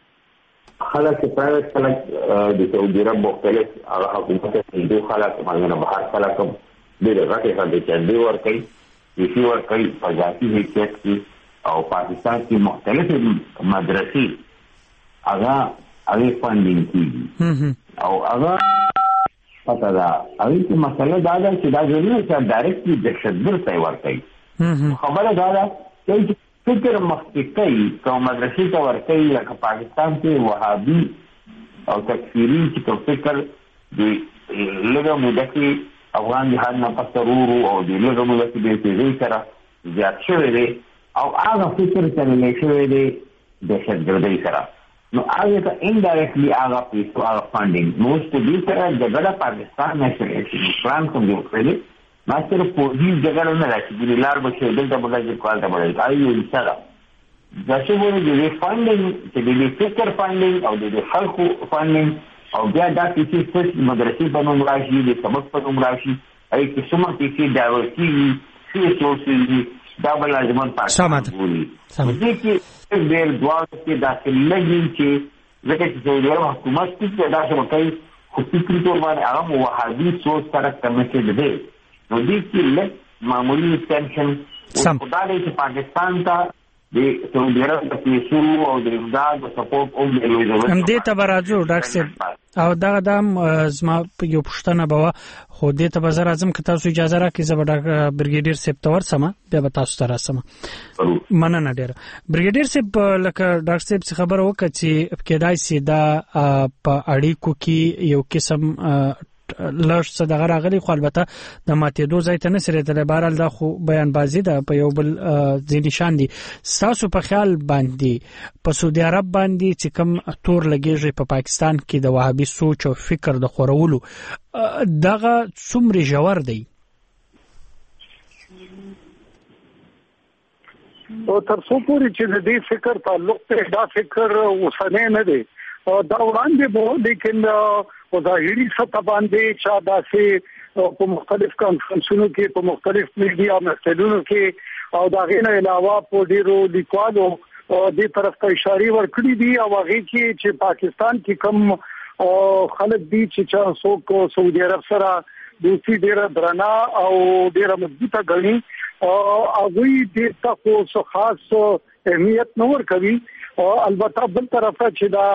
خلک چې پرایویټ خلک د سعودي عرب مختلف هغه حکومت هندو خلک مګنه بهر خلک ډېر غټې غټې چندې ورکوي، پیسې ورکوي په ذاتي حیثیت کې، او پاکستان کې مختلفې مدرسې هغه هغې فنډینګ کېږي او هغه پته ده هغې کې مسله دا ده چې دا ضروري نه چې ډایرکټلي دهشتګرد ته یې ورکوي. خبره دا ده چې فکر مخکې کوي کوم مدرسې ته ورکوي لکه پاکستان کې وهابي او تکفیري چې کوم فکر د لږه موده کې افغان جهاد نه پس ورو او د لږه موده کې د تیزۍ سره زیات شوی دی او هغه فکر تړلی شوی دی دهشتګردۍ سره، نو هغې ته انډایرکټلي هغه پیسو هغه فنډینګ نو اوس په دې سره جګړه پاکستان نیشنل اکشن پلان کوم جوړ کړی دی ما صرف فوجي جګړه نه راځي د لار بچي دلته بغاځي کال ته بړای دا یو انشاء دا چې وایي د فنډینګ چې د فکر فنډینګ او د خلکو فنډینګ او بیا دا چې څه مدرسې په نوم راشي د سبق په نوم راشي اې چې څومره پیسې دا ورتي څه څه دا بل لازمان پاتې وي دې کې ډېر دواړو کې داخل لګي چې ځکه چې سعودي عرب حکومت کې دا څه کوي خو فکري تور باندې هغه وهابي سوچ سره کمیټډ دی نو دې کې لږ معمولي ټینشن خدا دې چې پاکستان ته د سعودي عرب د پیسو او د امداد او سپورټ او د لویدو هم دې ته راځو ډاکټر صاحب او دا د زما یو پښتنه بوا خو دې ته بازار اعظم که تاسو اجازه راکړئ زه به ډاکټر بریګیډیر صاحب ته ورسم بیا به تاسو ته راسم. مننه ډیره بریګیډیر صاحب. لکه ډاکټر صاحب څه خبره وکړه چې کېدای شي دا په اړیکو کې یو قسم لږ څه دغه راغلی خو البته د ماتېدو ځای ته نه سرېدلی، بهرحال دا خو بیان بازي ده په یو بل ځینې شان دي. ستاسو په خیال باندې په سعودي عرب باندې چې کوم تور لګېږي په پاکستان کې د وهابي سوچ او فکر د خورولو دغه څومره ژور دی؟ او تر څو پورې چې د دې فکر تعلق ته دا فکر اوسنی نه دی دا وړاندې به لیکن په ظاهري سطح باندې چا داسې په مختلف کانفرنسونو کې په مختلف میډیا مسلونو کې او دا غینه علاوه په ډیرو لیکوالو دې طرف ته اشاره ورکړي دي او هغه کې چې پاکستان کې کم خلک دي چې چا څوک سعودي عرب سره دوستي ډیره درنه او ډیره مضبوطه غني او هغه دې تاسو خاص اهمیت نور کوي او البته بل طرفه چې دا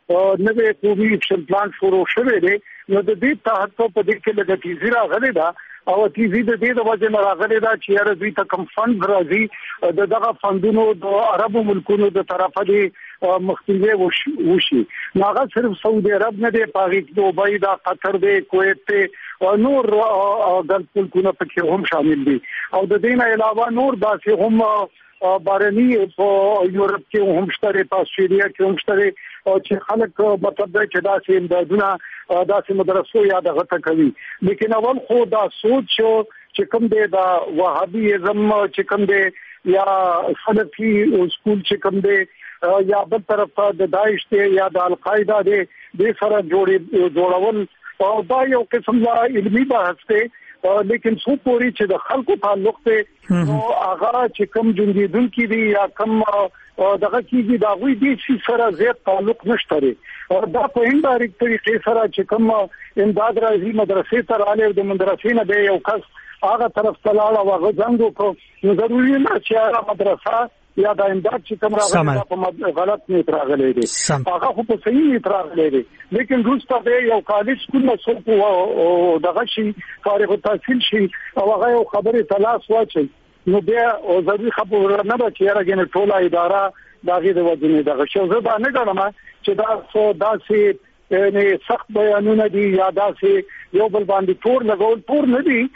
نوې قومي اکشن پلان شروع شوی دی نو د دې تحت په دې کې لږه تیزی راغلی دا او تیزی د دې د وجه نه راغلی دا چې راځي ته کم فند راځي د دغه فندونو د عربو ملکونو د طرفه دی مختلف وشي هغه صرف سعودي عرب نه دی پاکستان دوبۍ دا قطر دی کویت او نور د ملکونو پکې هم شامل دي او د دې نه علاوه نور داسې هم بارني په یورپ کې هم شته په استرالیا کې هم شته او چې خلک مطلب دا چې داسې امدادونه داسې مدرسو یا دغه کوي لیکن اول خو دا سوچ چې کوم دی دا وهابیزم چې کوم دی یا سلفي سکول چې کوم دی یا بل طرف ته د داعش دی یا د القاعده دی د سره جوړي جوړول او دا یو قسم لا علمي بحث دی لیکن څو پوری چې د خلکو تعلق ته نو هغه چې کوم جنګیدونکو دي یا کوم دغه کیږي دا وی دي چې سره زیات تعلق نشته لري دا په انډایرکټ طریقې سره چې کوم امداد راځي مدرسې ته رااله د مدرسې نه به یو کس هغه طرف ته لاړ او هغه څنګه کو نو ضروري نه چې هغه مدرسه یا د امداد چې کوم راغلی په غلط نیت راغلی دی هغه خو په صحیح نیت راغلی دی لیکن روسته به یو کالج سکول نه څو او دغه شي فارغ التحصیل شي او هغه یو خبره تلاش واچي نو بیا او ضروري خبره نه ده چې راګنه ټوله اداره دغه د وجنه دغه شو زه دا نه غواړم چې دا څو داسې نه سخت بیانونه دي یا داسې یو بل باندې تور لګول تور نه دي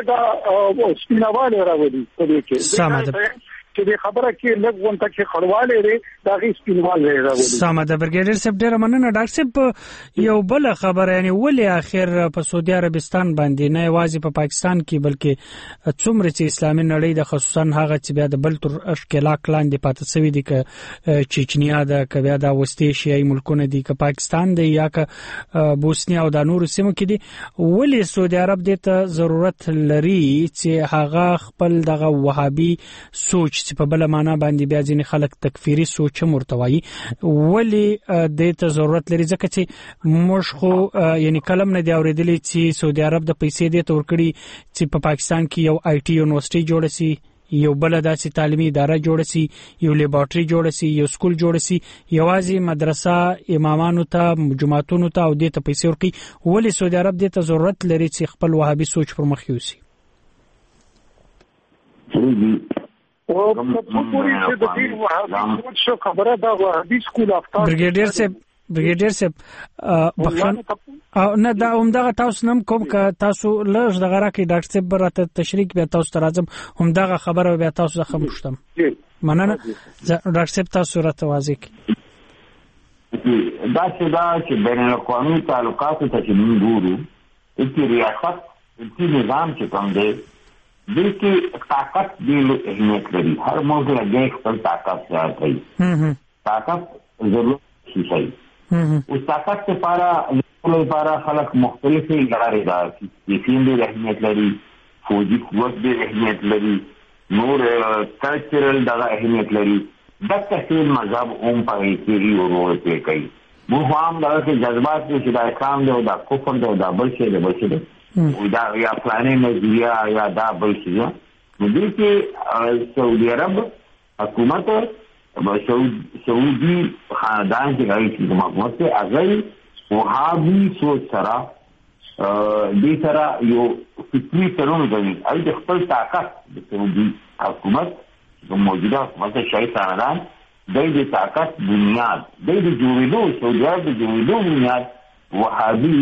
لکه سپینواله راوړي په دې کې سمه چې د خبره کې لږ وانت کې خړواله لري دا غي سپینواله راوړي سمه د برګیډر صاحب ډیر مننه ډاکټر صاحب یو بل خبره یعنی ولې اخر په سعودي عربستان باندې نه یوازې په پاکستان کې بلکې څومره چې اسلامي نړۍ د خصوصا هغه چې بیا د بل تر اشکالاک لاندې پاتې سوي دي ک چچنیا د ک بیا د وستي شیعي ملکونه دي ک پاکستان دی یا ک بوسنیا او د نور سیمو کې دي ولې سعودي عرب د ته ضرورت لري چې هغه خپل دغه وهابي سوچ چې په بل معنا باندې بیا ځینې خلک تکفیری سوچ مرتوي ولی د ته ضرورت لري ځکه چې موږ خو یعنی کلم نه دی اوریدلی چې سعودي عرب د پیسې د تور کړي چې په پاکستان کې یو آی ټي یونیورسيټي جوړ شي یو بل داسې تعلیمي اداره جوړ شي یو لیبارټري جوړ شي یو سکول جوړ شي یوازې مدرسه امامانو ته جماعتونو ته او د ته پیسې ورکړي ولی سعودي عرب د ته ضرورت لري چې خپل وهابي سوچ پر مخ یوسي او په پوری چې د دې وهابي سوچ خبره دا وهابي سکول افطار برګیډر صاحب برګیډر صاحب بخښن نه دا همدغه تاسو نم کوم ک تاسو لږ دغه راکې ډاکټر صاحب راته تشریح بیا تاسو ته راځم همدغه خبره بیا تاسو څخه پوښتم مننه ډاکټر صاحب تاسو راته واضح کړئ دا چې دا چې بین الاقوامي تعلقاتو ته چې موږ ګورو چې ریاست چې نظام چې کوم دی دلته طاقت دی اهمیت لري هر موضوع لګي خپل طاقت ځای کوي طاقت ضرورت شي شي او طاقت لپاره لپاره خلک مختلفې لارې دي چې فین دی اهمیت لري فوجي قوت دی اهمیت لري نور کلچرل دغه اهمیت لري د تحصیل مذهب اوم پای کې یو رول پلی کوي مو هم دغه جذبات چې د اسلام دی او د کفر دی او د بل شي د بل شي او دا یا پلانې نظریه یا دا بل شي نو دې کې سعودي عرب حکومت او سعودي خاندان چې راځي چې حکومت ته هغه وهابي سوچ سره دې سره یو فکری ترونه کوي او د خپل طاقت د سعودي حکومت د موجوده حکومت شای خاندان د دې طاقت بنیاد د دې جوړېدو سعودي عرب د جوړېدو بنیاد وهابي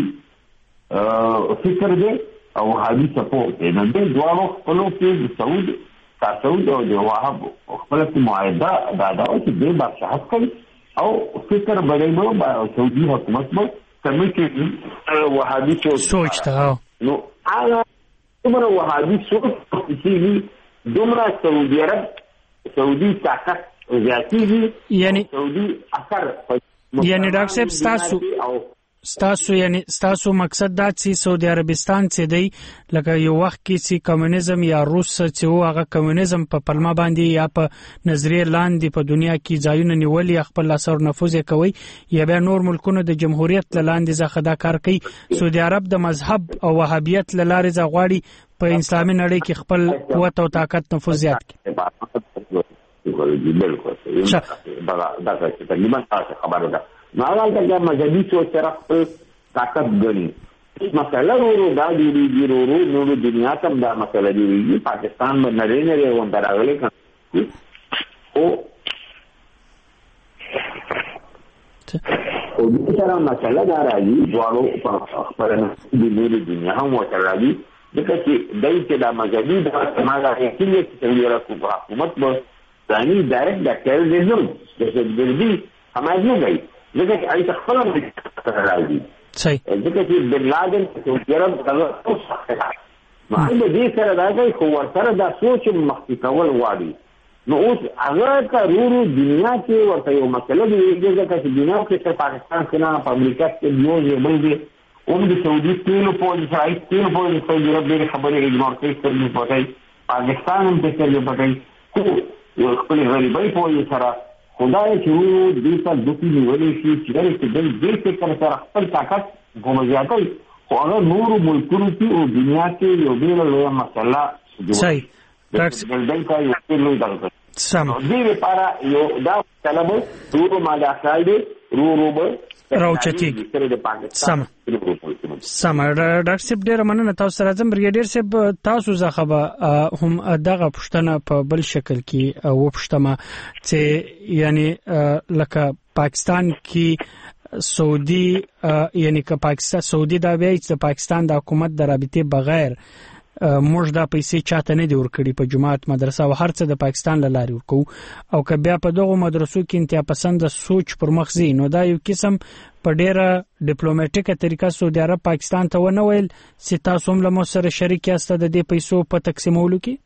فکر دی او وهابي سپورټ دی نو د دوه خپلو کې د سعود تاسو او د وهاب خپل معاهده دا دا چې د بادشاہت کوي او فکر بدلو او سعودي حکومت مو کومه کې وهابي سوچ ته نو هغه عمر وهابي سوچ چې دومره سعودي عرب سعودي طاقت زیاتېږي یعنی سعودي اثر یعنی ډاکټر صاحب تاسو ستاسو یعنی ستاسو مقصد دا چې سعودي عربستان چې دی لکه یو وخت کې چې کمونیزم یا روس چې و هغه کمونیزم په پلمه باندې یا په نظریه لاندې په دنیا کې ځایونه نیولې خپل اثر نفوذ کوي یا بیا نور ملکونو د جمهوریت لاندې ځخه دا کار کوي سعودي عرب د مذهب او وهابیت لاره ځغواړي په اسلامي نړۍ کې خپل قوت او طاقت نفوذ زیات کړي بالکل دا دا چې تقریبا تاسو خبره ده هغه ته مذهبي سوچ سره خپل طاقت ګڼي. مسله ورو دا جوړیږي، ورو نور دنیا ته دا مسله جوړیږي. پاکستان باندې نړۍ نړۍ غونډه راغلې او او د سره مسله دا راځي دواړو په خپل د نور دنیا هم ورته راځي ځکه چې دای چې دا مذهبي د سماجا هیڅ څه یو حکومت به ځاني ډایرکټ د ټیرریزم د دې همایې نه دی ځکه چې ایت خپل راځي صحیح ځکه چې بن لادن چې یو دغه ما دې سره راځي خو ورسره دا سوچ مخکې کول غواړي. نو اوس هغه کارورو دنیا کې ورته یو مسله دی ځکه چې دنیا کې تر پاکستان کې نه په امریکا کې یو یو بل دی او د سعودي تیلو په ځای تیلو په ځای یو ډېر خبرې ایګنور کوي سترګې پټي پاکستان هم ته سترګې پټي خو یو خپل غریبۍ په سره خدای چې وو دې ته د دې نیولې شي چې دې دې څخه سره خپل طاقت کوم ځای خو هغه نور ملکونو کې او دنیا کې یو ډېر لوی مسله صحیح سم دې لپاره یو دا طلب ورو ما دا خالي ورو به راوچتي سم سم ډاکټر صاحب ډیر مننه تاسو سره زم بریګیډیر صاحب تاسو ځخه هم دغه پښتنه په بل شکل کې و پښتمه چې یعنی لکه پاکستان کې سعودي یعنی که پاکستان سعودي دا وایي چې پاکستان د حکومت د رابطې بغیر موږ دا پیسې چاته نه دی ورکړي په جماعت مدرسه او هر څه د پاکستان له لارې ورکو او که بیا په دغه مدرسو کې انتها پسند سوچ پر مخزي نو دا یو قسم په ډیره ډیپلوماټیکه طریقه سعودي عرب پاکستان ته ونه ویل چې تاسو هم له مو سره شریک یاست د دې پیسو په تقسیمولو کې.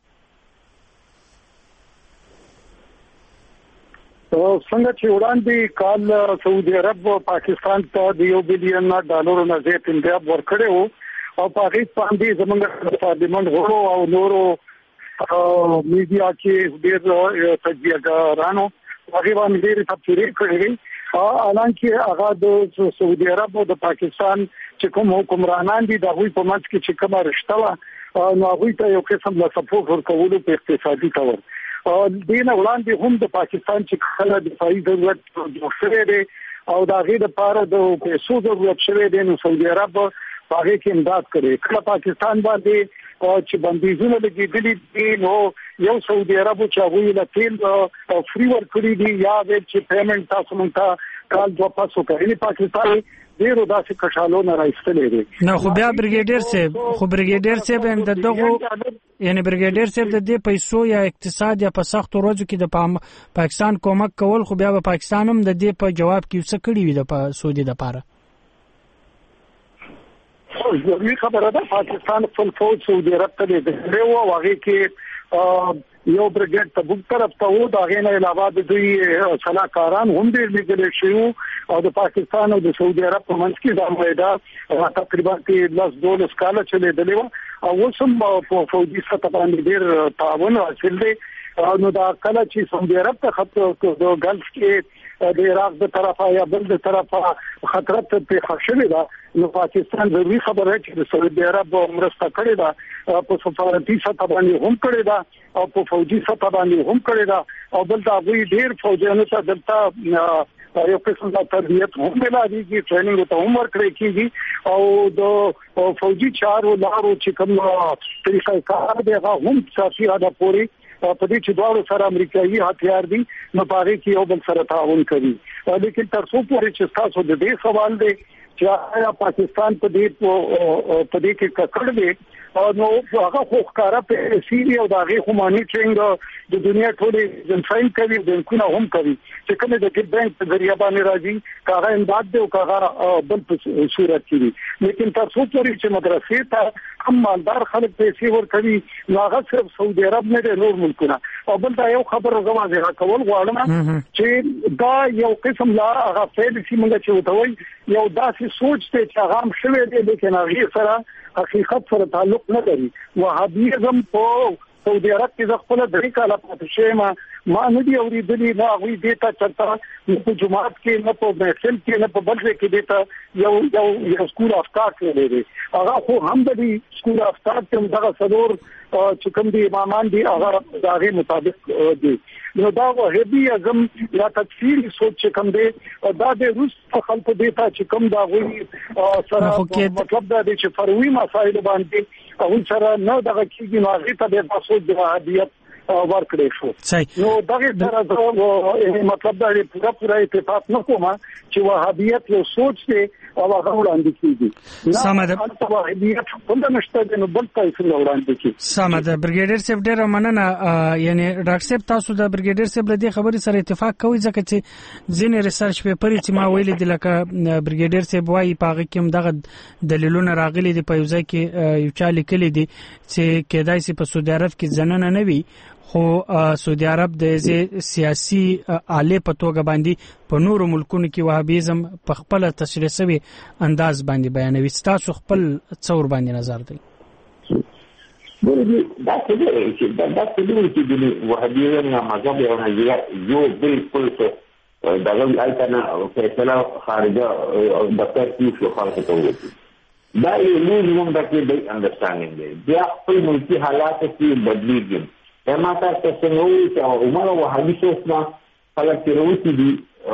څنګه چې وړاندې کال سعودي عرب پاکستان ته د یو بلین ډالرو نه زیات امداد ورکړی وو او په هغه باندې زمونږ پارلیمنت غړو او نورو میډیا کې ډېر تجزیهګرانو هغه باندې ډېر تفسیر کړی اعلان کې هغه د سعودي عرب او د پاکستان چې کوم حکمرانان دي د هغوی په منځ کې چې کومه رشته وه نو هغوی ته یو قسم له سپورټ ورکولو په اقتصادي تور دین وړاندې هم د پاکستان چې خلک دفاعي ضرورت جوړ شوی دی او د هغې لپاره د پیسو ضرورت شوی دی نو سعودي عرب هغه کې امداد کړي. کله پاکستان باندې چې بندیزونه لګېدلي دي نو یو سعودي عرب چې هغوی له تیل فری ورکړي دي یا چې پیمنټ تاسو مونږ ته کال دوه پاسو کوي پاکستان ډیرو داسې کښالونه راایستلې دي. نو خو بیا بریګیډیر صاحب خو بریګیډیر صاحب هم د دغه یعنی بریګیډیر صاحب د دې پیسو یا اقتصاد یا په سختو ورځو کې د پاکستان کومک کول خو بیا په پاکستان هم د دې په جواب کې څه کړی وي د سعودي لپاره. ضروري خبره ده پاکستان خپل فوج سعودي عرب ته لیږلی و او هغې کې یو بریګیډ تبوک طرف ته و د هغې نه علاوه د دوی سلاکاران هم ډېر لیږلی شوي او د پاکستان او د سعودي عرب په منځ کې دا معاهده تقریبا کې لس دولس کاله چلېدلې وه او اوس هم په فوجي سطح باندې ډېر تعاون حاصل دی. نو دا کله چې سعودي عرب ته خط د ګلف کې د عراق د طرفه یا بل د طرفه خطر ته پیښ شوی دا نو پاکستان ضروري خبره چې د سعودي عرب مرسته کړې ده په سفارتي سطح باندې هم کړې ده او په فوجي سطح باندې هم کړې ده او بل دا غوي ډېر فوجیانو ته دلته یو قسم د تربیت هم ملایږي ټریننګ ته هم ورکړي کیږي او د فوجي چارو لارو چې کوم طریقه کار دی هغه هم کافي اده پوري په دې چې دواړو سره امریکایي هتیار دي نو پاره کې یو بل سره تعاون کوي. لیکن تر څو پورې چې تاسو د دې سوال دی چې آیا پاکستان په دې په دې کې ککړ دی نو هغه خو ښکارا په سیری او د هغې خو مانیټرینګ د دنیا ټولې ایجنسۍ کوي بانکونه هم کوي چې کومې د ګډ بانک په ذریعه باندې راځي که هغه امداد دی او که هغه بل په صورت کې وي. لیکن تر څو پورې چې مدرسې ته هم مالدار خلک پیسې ورکوي نو هغه صرف سعودي عرب نه دی نور ملکونه. او بل دا یو خبر زه واضح کول غواړم چې دا یو قسم لا هغه فعل چې موږ چې وتوي یو داسې سوچ دی چې هغه هم شوی دی لیکن هغې سره حقیقت سره تعلق نه لري. وهابیزم په سعودي عرب کې خپل درې کاله پاتې شوم ما نه دی اوریدلی نه غوي دیتا چرته په جماعت کې نه په محفل کې نه په بل ځای کې دیتا یو یو یو سکول افکار کې لري هغه خو هم د سکول افکار ته دغه صدور چې کوم دي امامان دي هغه دغه مطابق دي نو دا وهبي اعظم یا تکفیر سوچ کوم دي دا د روس خلکو دیتا چې کوم دا غوي سره مطلب دا چې فروي مسایل باندې او سره نو دغه کېږي نو هغه ته د تاسو د وهابیت ورکړې شو نو دغه سره مطلب دا پورا پورا اتفاق نه کوم چې وهابیت یو سوچ دی او هغه وړاندې کیږي سمه وهابیت څنګه نشته نو بل څه وړاندې کیږي سمه ده برګیډر صاحب ډیر مننه یعنی ډاکټر صاحب تاسو د برګیډر صاحب له دې خبرې سره اتفاق کوئ ځکه چې ځینې ریسرچ پیپر چې ما ویلي دي لکه برګیډر صاحب وايي پاغه کوم دغه دلیلونه راغلي دي په یو ځای کې یو چا لیکلي دي چې کېدای شي په سعودي عرب کې ځننه نه وي خو سعودي عرب د سیاسي آلې په توګه باندې په نورو ملکونو کې وهابیزم په خپل تشریح شوی انداز باندې بیانوي تاسو خپل څور باندې نظر دی دا څه دی چې دا څه دی چې د وهابیزم یا مذهب یو نه یو بالکل څه دغه آیتنه فیصله خارجه دفتر کې شو خالص ته وایي دا یو لوی موږ د دې انډرستانډینګ دی بیا خپل ملکی حالات کې بدلیږي ما تاسو څنګه وایي چې عمر وهابي څوک خلک چې روسي دي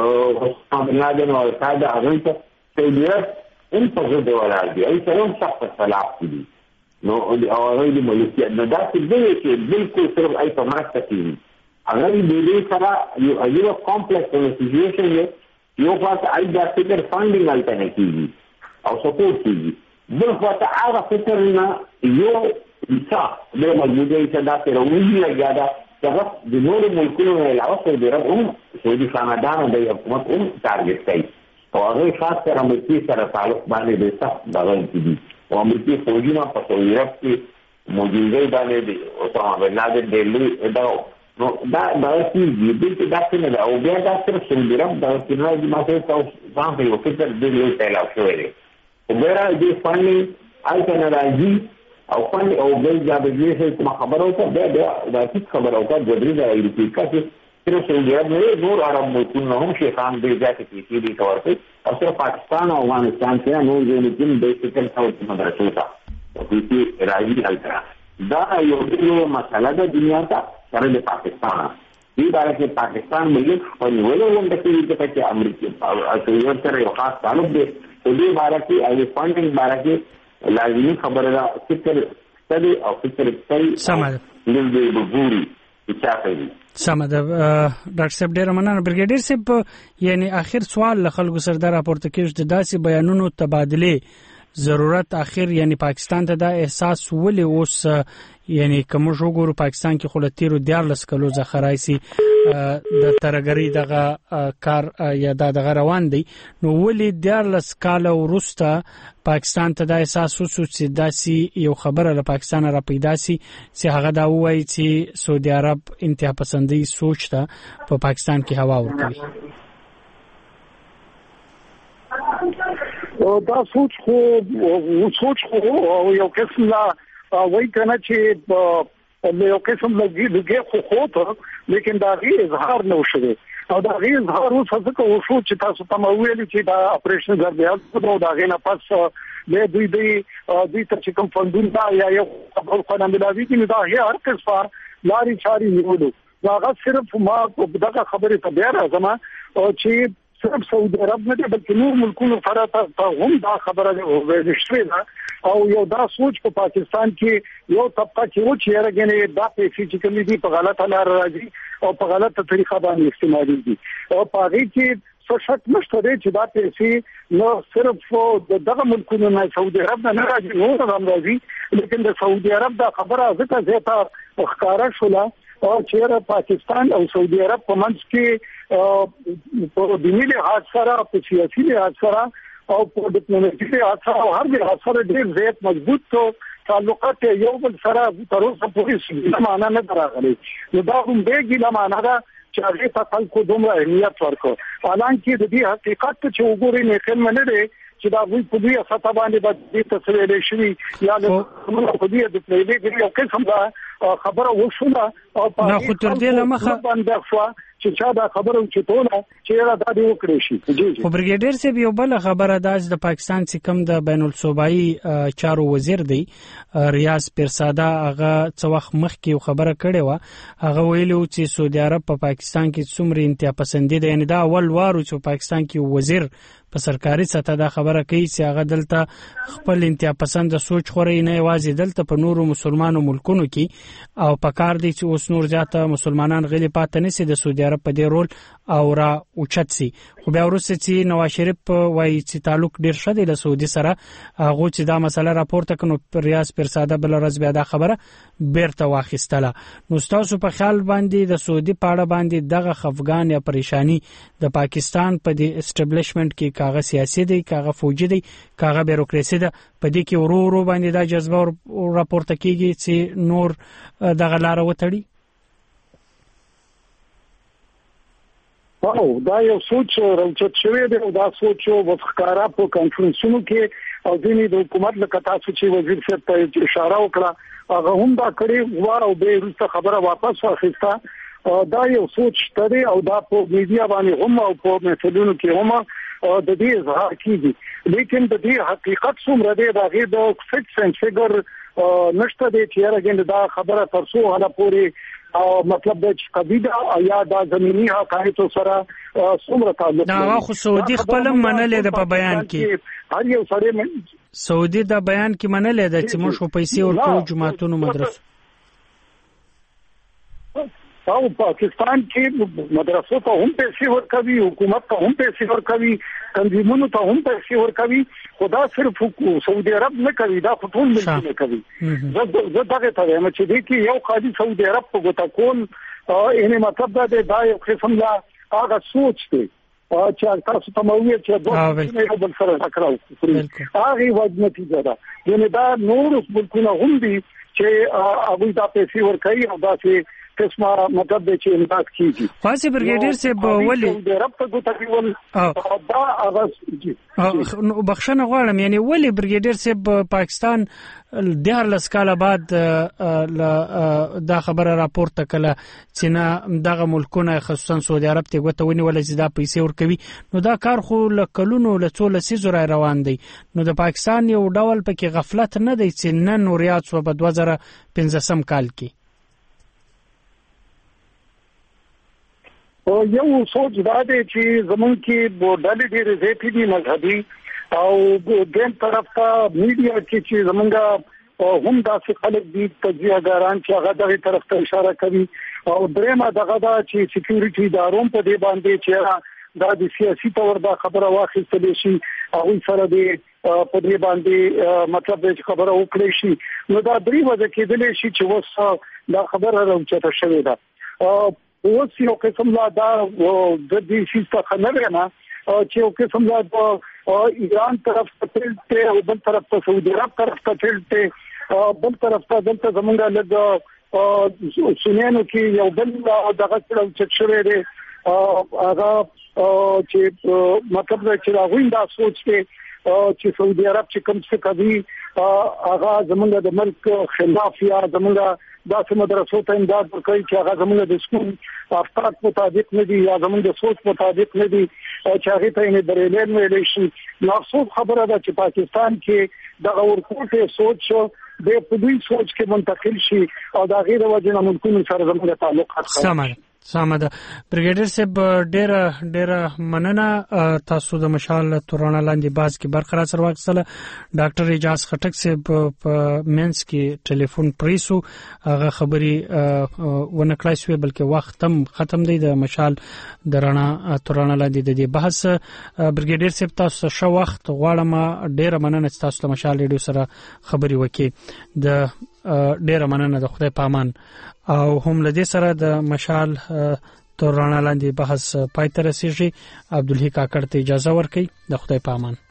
حسام بن لادن او القاعده هغه ته سعودي عرب ان په ځای ولاړ دي ای سره هم سخت خلاف دي نو او هغه د ملکیت نه داسې دی چې بالکل صرف ای په مرسته کوي هغه د دې سره یو یو کمپلیکس سیچویشن دی یو خاص ای د فکر فاینډینګ الټرنیټیو او سپورټ کیږي بل خاص هغه فکر نه یو صح د موجوده ایجاد سره ویلي لګیا دا د نورو ملکونو نه علاوه سعودي عرب هم سعودي خاندان د حکومت هم ټارګټ کوي او هغه خاص کر امریکای سره تعلق باندې د صح دغه دي او امریکای فوجونه په سعودي عرب کې موجوده باندې دي او اسامه بن لادن د لوی دا نو دا دا چې دې دا څنګه او بیا دا صرف سعودي عرب دا چې نه دي ماته تاسو ځان په یو فکر دی یو تل او شوې او بیا دې فاني آیتنه راځي او فن او بل جابجي چې کوم خبرو ته بیا بیا دا هیڅ خبرو ته د دې د ایرپیکا چې صرف سعودي عرب نه نور عرب ملکونه هم شیخان دې ځکه چې کې دي تور په او صرف پاکستان او افغانستان کې نو یو نیم د فکر څو مدرسو ته او دې راځي الترا دا یو ډېر مسله د دنیا ته سره د پاکستان دې باره کې پاکستان ملک په نیولو وند کې چې امریکا او سعودي سره یو خاص تعلق دی دې باره کې او فاندینګ باره کې لازمي خبره ده فکر ستدي او فکر کوي سمه لږ بګوري چې کوي سمه ده ډاکټر صاحب ډیر مننه برګیډیر صاحب یعنی اخر سوال له خلکو سره د راپورته کېږي د داسې بیانونو تبادله ضرورت اخر یعنی پاکستان ته دا احساس ولې اوس یعنی کوم وګورو پاکستان کې خلتیرو دیارلس کلو ذخیره سي د ترګری دغه کار یا دغه روان دي نو ولې دیارلس کال ورسته پاکستان ته دا احساس وسو چې داسي یو خبره له پاکستان را پیدا سي چې هغه دا وایي چې سعودي عرب انتها پسندي سوچ ته په پاکستان کې هوا ورکوي او دا سوچ خو سوچ خو یو قسم لا وایي کنه چې یو قسم لګي خو خو ته لیکن دا غي اظهار نه وشوي او دا غي اظهار اوس څه کو شو چې تاسو ته ویل چې دا اپریشن ګرځي او دا غي نه پس د دوی دوی دوی ته چې کوم فندونه یا یو خبر خو نه ملایوي چې دا هي هر څه لاري چاري نیولو دا صرف ما دغه خبره ته بیا راځم چې صرف سعودي عرب نه بلکې نور ملکونو سره ته هم دا خبره ویل شوې ده او یو دا سوچ په پاکستان کې یو طبقه چې و چې راګنې دا پیسې چې کومې دي په غلطه لار راځي او په غلطه طریقه باندې استعمالي دي او په هغه کې څه شک نشته چې دا پیسې نو صرف دغه ملکونو نه سعودي عرب نه راځي نور هم راځي لیکن د سعودي عرب دا خبره ځکه زیاته ښکارا شوله او چې پاکستان او سعودي عرب په منځ کې په دیني لحاظ سره په سیاسي لحاظ سره او په ډیپلوماسي لحاظ سره هر لحاظ سره ډېر زیات مضبوط تو تعلقات یو بل سره تر اوسه پورې څه معنا نه راغلي نو دا هم به ګیله معنا ده چې هغه ته خلکو دومره اهمیت ورکړي حالانکه د دې حقیقت چې وګورئ نه خل منه دي چې دا وی په دې سطح باندې باندې تصویر شوی یا د کومه په دې د پلیلې کې یو قسم دا خبره وشوله او په خو تر دې لمخه باندې خو چې چا دا خبره چتونه چې را د دې وکړي شي. خو برګیډر صاحب یو بل خبره ده د پاکستان چې کوم د بین الصوبایي چارو وزیر دی ریاض پیرساده هغه څو وخت مخکې خبره کړې و، هغه ویلو چې سعودي عرب په پاکستان کې څومره انتها پسندي ده، یعنی دا اول وارو چې پاکستان کې وزیر په سرکاري سطح دا خبره کوي چې هغه دلته خپل انتها پسند سوچ خوري، نه یوازې دلته په نورو مسلمانو ملکونو کې او په کار دي چې اوس نور زیاته مسلمانان غلي پاتې نشي د سعودي عرب په دې رول او را اوچت سي. خو بیا وروسته چې نواز شریف وایي چې تعلق ډیر ښه دی له سعودي سره، هغه چې دا مسله راپورته کړو ریاض پیرساده بل ورځ بیا دا خبره بیرته واخیستله. نو تاسو په خیال باندې د سعودي پاړه باندې دغه خفګان یا پریشانی د پاکستان په دې اسټابلیشمنت کې کاغه سیاسي دی، کاغه فوجي دی، کاغه بیروکراسي ده، په دې کې ورو ورو باندې دا جذبه راپورته کیږي چې نور دغه لار وتړي؟ واو دا یو سوچ راوچت شوی دی او دا سوچ وښکارا په کانفرنسونو کې او ځینې د حکومت له کتا چې وزیر صاحب ته اشاره وکړه هغه هم دا کړی و او به وروسته خبره واپس واخیسته. دا یو سوچ ترې او دا په میډیا باندې هم او په مسلونو کې هم د دې اظهار کیږي، لیکن د دې حقیقت څومره دی دا غي د فکس اند فیګر نشته دی چې راګند دا خبره ترسو هله پوری او مطلب د قبیله یا د زمینی حقایق سره څومره تعلق دا خو سعودي خپل منلې ده په بیان کې، هر یو سره سعودي دا بیان کې منلې ده چې موږ پیسې ورکو جماعتونو مدرسو او پاکستان کې مدرسو ته هم پیسې ورکوي، حکومت ته هم پیسې ورکوي، تنظیمونو ته هم پیسې ورکوي، خدا صرف سعودي عرب نه کوي، دا ټول ملکونه کوي. زه دغه ته وایم چې دې کې یو خالي سعودي عرب په ګوته کول یعنی مطلب دا دی دا یو قسم لا هغه سوچ دی چې تاسو ته مو ویل چې دوه یو بل سره ټکراو هغه وجه نتیجه ده. یعنی دا نور ملکونه هم دي چې هغه دا پیسې ورکوي او دا چې قسمه مطلب چې امداد کیږي. خاصه برګیډر صاحب ولي د رب ته ګوتول دا اواز نو بخښنه غواړم، یعنی ولي برګیډر صاحب پاکستان د هر لس کال بعد دا خبره راپورته کړه چې نه دغه ملکونه خصوصا سعودي عرب ته ګوتونی ول چې دا پیسې ورکوي، نو دا کار خو لکلونو لڅو لسیزو را روان دی. نو د پاکستان یو ډول پکې غفلت نه دی چې نن ریاض په دوه زره پنځه کال کې او یو سوچ دا دی چې زمون کې بوډالي ډېر زیاتې دي مذهبي او دیم طرف ته میډیا کې چې زمونږه هم داسې خلک دي تجزیهګاران چې هغه دغه طرف ته اشاره کوي او درېمه دغه دا چې سکیورټي ادارو په دې باندې چې دا د سیاسي تور دا خبره واخیستل شي او سره دې په دې باندې مطلب چې خبره وکړي شي، نو دا درې وجه کېدل شي چې وس دا خبره راوچته شوې ده. اوس یو قسم لا دا د دې شي څخه نه نه چې یو قسم لا ایران طرف ته تلته او بل طرف ته سعودي عرب طرف ته تلته بل طرف ته دلته زمونږه لږ سنینو کې یو بل دغه څه چې شوی دی هغه چې مطلب چې راغوین دا سوچ دی چې سعودي عرب چې کوم څه کوي هغه زمونږ د ملک خلاف یا زمونږ داسې مدرسو ته امداد ورکوي چې هغه زمونږ د سکول افکار مطابق نه دي یا زمونږ د سوچ مطابق نه دي چې هغه ته یې بریلین ویل شي. نو افسوس خبره ده چې پاکستان کې د اورکوټه سوچ د پدوی سوچ کې منتقل شي او د غیر وجه نه ملکونو سره زموږ تعلقات سمه سمه. برګیډر صاحب ډېر ډېر مننه تاسو د مشال تورانه لاندې باز کې برقرار سره واکسله. ډاکټر اجاز خټک صاحب په مینس کې ټلیفون پریسو هغه خبري ونه کړای شو بلکې وخت هم ختم دی د مشال درانه تورانه لاندې د دې بحث. برګیډر صاحب تاسو شو وخت غواړم ډېر مننه تاسو د مشال ریډیو سره خبري وکړي. د ډېر مننه د خدای پامان او هم لدې سره د مشال تورانه لاندې بحث پای ته رسیږي. عبدالحی کاکړ ته اجازه ورکړي. د خدای پامان.